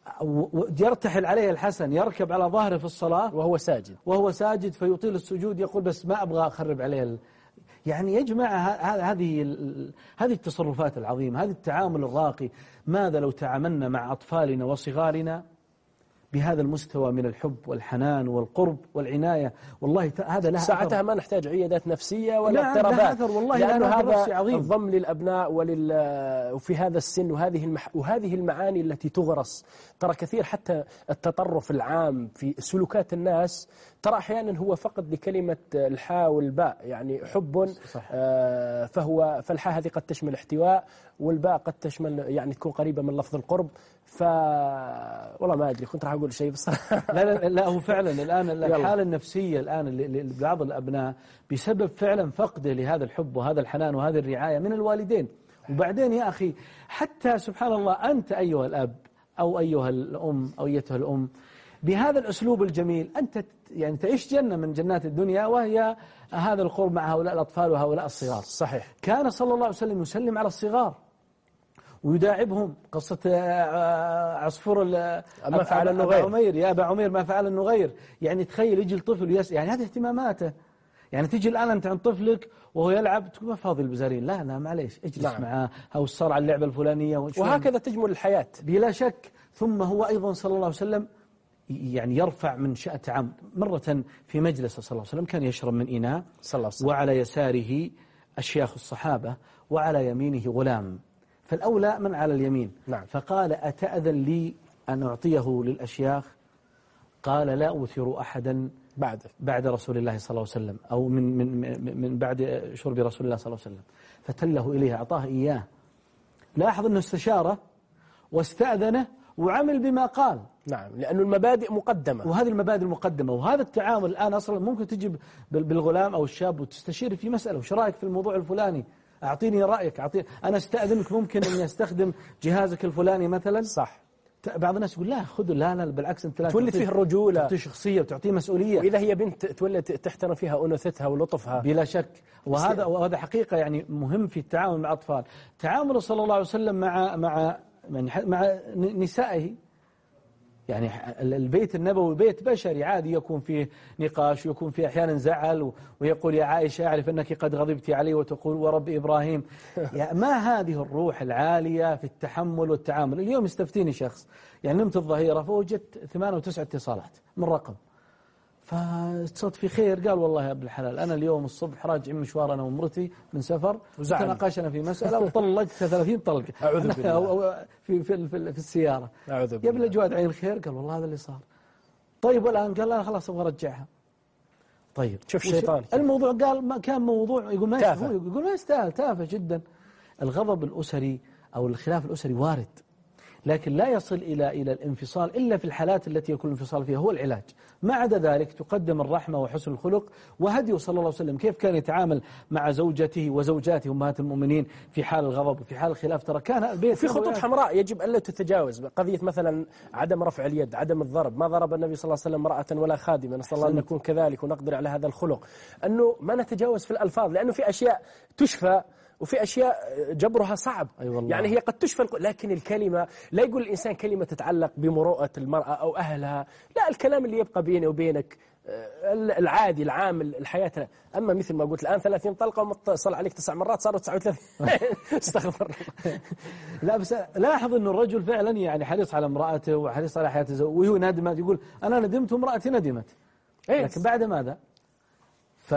يرتحل عليه الحسن، يركب على ظهره في الصلاة وهو ساجد وهو ساجد فيطيل السجود، يقول بس ما أبغى أخرب عليه ال... يعني يا جماعة هذه هذه التصرفات العظيمة، هذا التعامل الراقي. ماذا لو تعاملنا مع أطفالنا وصغارنا بهذا المستوى من الحب والحنان والقرب والعناية؟ والله هذا له ساعتها ما نحتاج عيادات نفسية ولا اضطرابات. نعم والله لأن هذا الضم للأبناء ولل وفي هذا السن وهذه المح... وهذه المعاني التي تغرس. ترى كثير حتى التطرف العام في سلوكات الناس ترى أحيانا هو فقط بكلمة الحاء والباء، يعني حب آه فهو فالحاء هذه قد تشمل احتواء والباء قد تشمل يعني تكون قريبة من لفظ القرب. ف والله ما أدري كنت راح أقول شيء بصراحة. لا لا لا هو فعلا الآن الحالة النفسية الآن لبعض الأبناء بسبب فعلا فقده لهذا الحب وهذا الحنان وهذه الرعاية من الوالدين. وبعدين يا أخي حتى سبحان الله أنت أيها الأب أو أيها الأم أو أيتها الأم بهذا الأسلوب الجميل أنت يعني تعيش جنة من جنات الدنيا، وهي هذا القرب مع هؤلاء الأطفال وهؤلاء الصغار. صحيح. كان صلى الله عليه وسلم يسلم على الصغار ويداعبهم. قصة عصفور ما فعل النغير، عمير يا أبا عمير ما فعل النغير. يعني تخيل يجي الطفل ويسأل، يعني هذه اهتماماته. يعني تيجي الآن أنت عند طفلك وهو يلعب تقول ما فاضي البزارين، لا لا معليش اجلس نعم. معاه أو صار على اللعبة الفلانية وهكذا تجمل الحياة بلا شك. ثم هو أيضا صلى الله عليه وسلم يعني يرفع من شأن تعامل. مرة في مجلس صلى الله عليه وسلم كان يشرب من إناء صلى الله عليه وسلم، وعلى يساره أشياخ الصحابة وعلى يمينه غلام، فالأولى من على اليمين. نعم. فقال أتأذن لي أن أعطيه للأشياخ؟ قال لا أوثر أحدا بعد بعد رسول الله صلى الله عليه وسلم أو من من من بعد شرب رسول الله صلى الله عليه وسلم. فتله إليه أعطاه إياه. لاحظ أنه استشاره واستأذنه وعمل بما قال. نعم، لأنه المبادئ مقدمة، وهذه المبادئ المقدمة. وهذا التعامل الآن أصلا ممكن تجي بالغلام أو الشاب وتستشير في مسألة وش رأيك في الموضوع الفلاني، أعطيني رأيك، أعطيني أنا استأذنك ممكن أني أستخدم جهازك الفلاني مثلا. صح. بعض الناس يقول لا خذوا، لا لا بالعكس أنت لا تولد فيه الرجولة، تعطيه شخصية وتعطيه مسؤولية، وإذا هي بنت تولد تحترم فيها أنوثتها ولطفها بلا شك. وهذا وهذا حقيقة يعني مهم في التعامل مع الأطفال. تعامله صلى الله عليه وسلم مع مع مع نسائه، يعني البيت النبوي بيت بشري عادي، يكون فيه نقاش ويكون فيه أحيانا زعل، ويقول يا عائشة أعرف أنك قد غضبت علي، وتقول ورب إبراهيم. يعني ما هذه الروح العالية في التحمل والتعامل؟ اليوم يستفتيني شخص، يعني نمت الظهيرة فوجدت ثمانية وتسعة اتصالات من رقم، فاتصلت في خير، قال والله يا ابن الحلال أنا اليوم الصبح راجع مشوار أنا ومرتي من سفر، تناقشنا في مسألة وطلقت ثلاثين طلقة أعوذ بالله في, في, في, في السيارة. أعوذ بالله. يا ابن الجواد عين الخير، قال والله هذا اللي صار. طيب والآن؟ قال لا خلاص أبغى أرجعها. طيب شوف الشيطان الموضوع، قال ما كان موضوع يقول ما تافه، يقول ما يستاهل، تافه جدا. الغضب الأسري أو الخلاف الأسري وارد، لكن لا يصل إلى إلى الانفصال إلا في الحالات التي يكون الانفصال فيها هو العلاج. ما عدا ذلك تقدم الرحمة وحسن الخلق وهديه صلى الله عليه وسلم، كيف كان يتعامل مع زوجته وزوجاته أمهات المؤمنين في حال الغضب وفي حال الخلاف. ترى كان البيت في خطوط حمراء يجب ألا تتجاوز، قضية مثلا عدم رفع اليد، عدم الضرب، ما ضرب النبي صلى الله عليه وسلم امرأة ولا خادمة، نسأل الله أن نكون كذلك ونقدر على هذا الخلق، أنه ما نتجاوز في الألفاظ، لأنه في أشياء تشفى وفي أشياء جبرها صعب. أيوة، يعني هي قد تشفى، لكن الكلمة لا يقول الإنسان كلمة تتعلق بمروءة المرأة أو أهلها، لا، الكلام اللي يبقى بيني وبينك العادي العام الحياة. أما مثل ما قلت الآن ثلاثين طلقة ومتصل عليك تسع مرات صاروا تسعة وثلاثين. استغفر الله. لا بس لاحظ أنه الرجل فعلا يعني حريص على امرأته وحريص على حياته، وهو ندمت، يقول أنا ندمت وامرأتي ندمت، لكن بعد ماذا؟ ف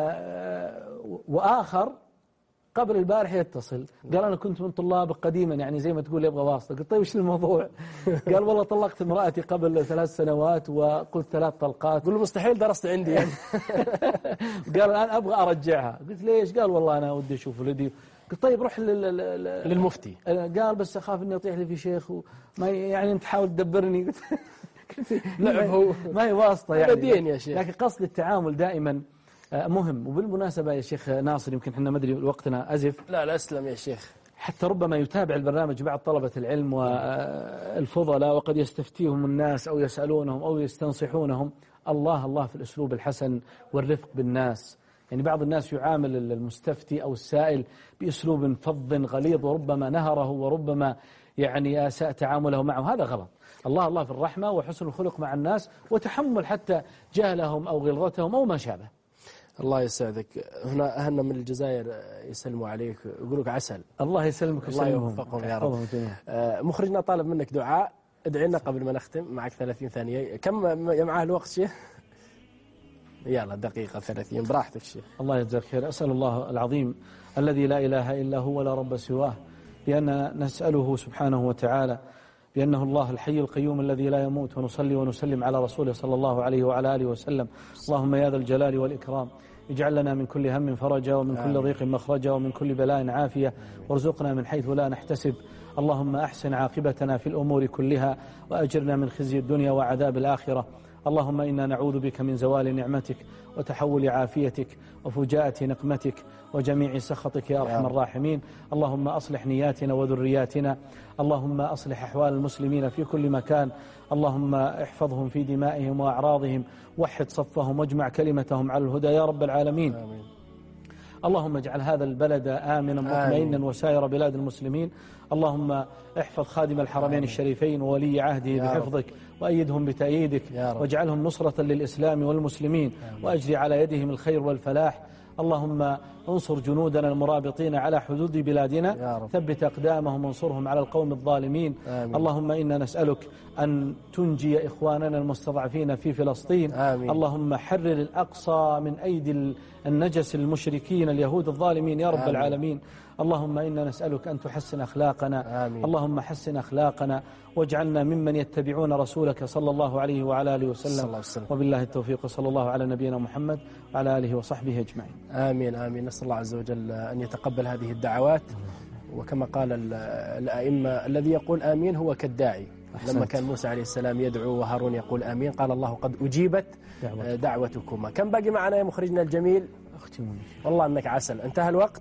وآخر قبل البارح يتصل قال أنا كنت من طلابك قديما، يعني زي ما تقول يبغى واسطة. قلت طيب وش الموضوع؟ قال والله طلقت امرأتي قبل ثلاث سنوات وقلت ثلاث طلقات. قل مستحيل درست عندي يعني. قال الآن أبغى أرجعها. قلت ليش؟ قال والله أنا ودي أشوف ولدي. قلت طيب روح للمفتي. قال بس أخاف إني أطيح لي في شيخ وما يعني أنت حاول تدبرني. لعب هو ما هي واسطة يعني دين يا شيخ. لكن قصد التعامل دائما مهم. وبالمناسبة يا شيخ ناصر، يمكن احنا ما ادري وقتنا أزف. لا لا أسلم يا شيخ. حتى ربما يتابع البرنامج بعض طلبة العلم والفضلاء وقد يستفتيهم الناس أو يسألونهم أو يستنصحونهم. الله الله في الأسلوب الحسن والرفق بالناس. يعني بعض الناس يعامل المستفتي أو السائل بأسلوب فظ غليظ وربما نهره وربما يعني أساء تعامله معه، هذا غلط. الله الله في الرحمة وحسن الخلق مع الناس وتحمل حتى جهلهم أو غلظتهم أو ما شابه. الله يسعدك. هنا أهلنا من الجزائر يسلموا عليك ويقولوا عسل. الله يسلمك الله يوفقهم يا رب. آه مخرجنا طالب منك دعاء، ادعي لنا قبل ما نختم، معك ثلاثين ثانية. كم معاه الوقت شيخ؟ يلا دقيقة ثلاثين براحتك شيخ. الله يجزاك خير. أسأل الله العظيم الذي لا إله إلا هو ولا رب سواه بأن نسأله سبحانه وتعالى بأنه الله الحي القيوم الذي لا يموت، ونصلي ونسلم على رسوله صلى الله عليه وعلى آله وسلم. اللهم يا ذا الجلال والإكرام اجعل لنا من كل هم فرجا ومن كل ضيق مخرجا ومن كل بلاء عافية، وارزقنا من حيث لا نحتسب. اللهم أحسن عاقبتنا في الأمور كلها وأجرنا من خزي الدنيا وعذاب الآخرة. اللهم إنا نعوذ بك من زوال نعمتك وتحول عافيتك وفجاءة نقمتك وجميع سخطك يا أرحم الراحمين. اللهم أصلح نياتنا وذرياتنا. اللهم أصلح أحوال المسلمين في كل مكان. اللهم احفظهم في دمائهم وأعراضهم، وحد صفهم واجمع كلمتهم على الهدى يا رب العالمين. آمين. اللهم اجعل هذا البلد آمنا مطمئنا وسائر بلاد المسلمين. اللهم احفظ خادم الحرمين الشريفين وولي عهده بحفظك وأيدهم بتأييدك، واجعلهم نصرة للإسلام والمسلمين، وأجري على يدهم الخير والفلاح. اللهم انصر جنودنا المرابطين على حدود بلادنا، ثبت أقدامهم وانصرهم على القوم الظالمين. آمين. اللهم إنا نسألك أن تنجي إخواننا المستضعفين في فلسطين. آمين. اللهم حرر الأقصى من أيدي النجس المشركين اليهود الظالمين يا رب آمين. العالمين. اللهم إنا نسألك أن تحسن أخلاقنا. آمين. اللهم حسن أخلاقنا واجعلنا ممن يتبعون رسولك صلى الله عليه وعلى آله وسلم. وبالله التوفيق، صلى الله على نبينا محمد وعلى آله وصحبه أجمعين. آمين آمين. نسأل الله عز وجل أن يتقبل هذه الدعوات، وكما قال الأئمة الذي يقول آمين هو كالداعي. أحسنت. لما كان موسى عليه السلام يدعو وهارون يقول آمين قال الله قد أجيبت دعوتكما. كم باقي معنا يا مخرجنا الجميل؟ أختموني. والله أنك عسل. انتهى الوقت.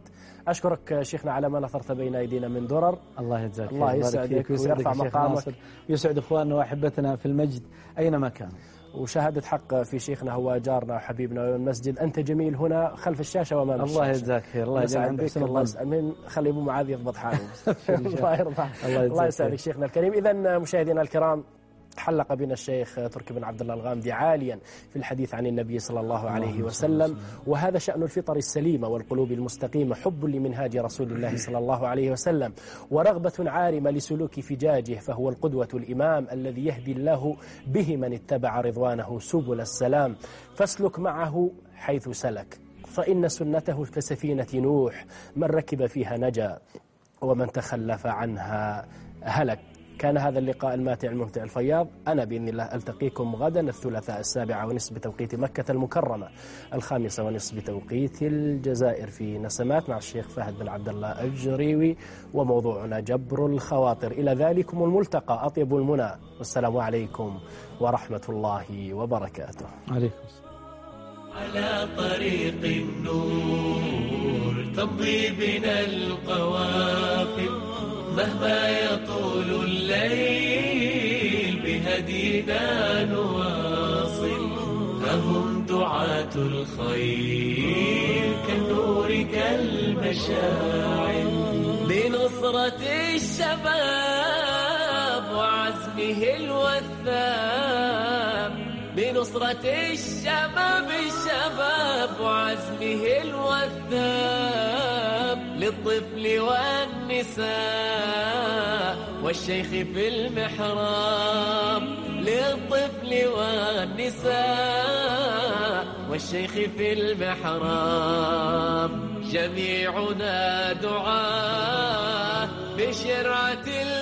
أشكرك شيخنا على ما نثرت بين أيدينا من درر. الله يجزاك خير. الله يسعدك ويرفع مقامك ويسعد إخواننا وأحبتنا في المجد أينما كانوا. وشهادة حق في شيخنا هو جارنا وحبيبنا والمسجد. أنت جميل هنا خلف الشاشة وأمام الشاشة. الله يجزاك خير. الله يجزاك بك. الله يسعدك. خلي أبو معاذ يضبط حاله. الله يرضى. الله يسعدك شيخنا الكريم. إذن مشاهدينا الكرام، حلق بنا الشيخ تركي بن عبد الله الغامدي عاليا في الحديث عن النبي صلى الله عليه وسلم، وهذا شأن الفطر السليمة والقلوب المستقيمة، حب لمنهاج رسول الله صلى الله عليه وسلم، ورغبة عارمة لسلوك فجاجه، فهو القدوة الإمام الذي يهدي الله به من اتبع رضوانه سبل السلام، فاسلك معه حيث سلك، فإن سنته كسفينة نوح، من ركب فيها نجا ومن تخلف عنها هلك. كان هذا اللقاء الماتع الممتع الفياض. أنا بإذن الله ألتقيكم غدا الثلاثاء السابعة ونصف بتوقيت مكة المكرمة، الخامسة ونصف بتوقيت الجزائر، في نسمات مع الشيخ فهد بن عبد الله الجريوي، وموضوعنا جبر الخواطر. إلى ذلكم الملتقى، أطيب المنى، والسلام عليكم ورحمة الله وبركاته. عليكم على طريق النور تمضي بنا القوافل، مهما يطول الليل بهدينا نواصل، فهم دعاة الخير كالنور كالمشاعل، بنصرة الشباب وعزمه الوثاب، بنصرة الشباب الشباب وعزمه الوثاب، للطفل والنساء والشيخ في المحراب، للطفل والنساء والشيخ في المحراب، جميعنا دعاة بشرعة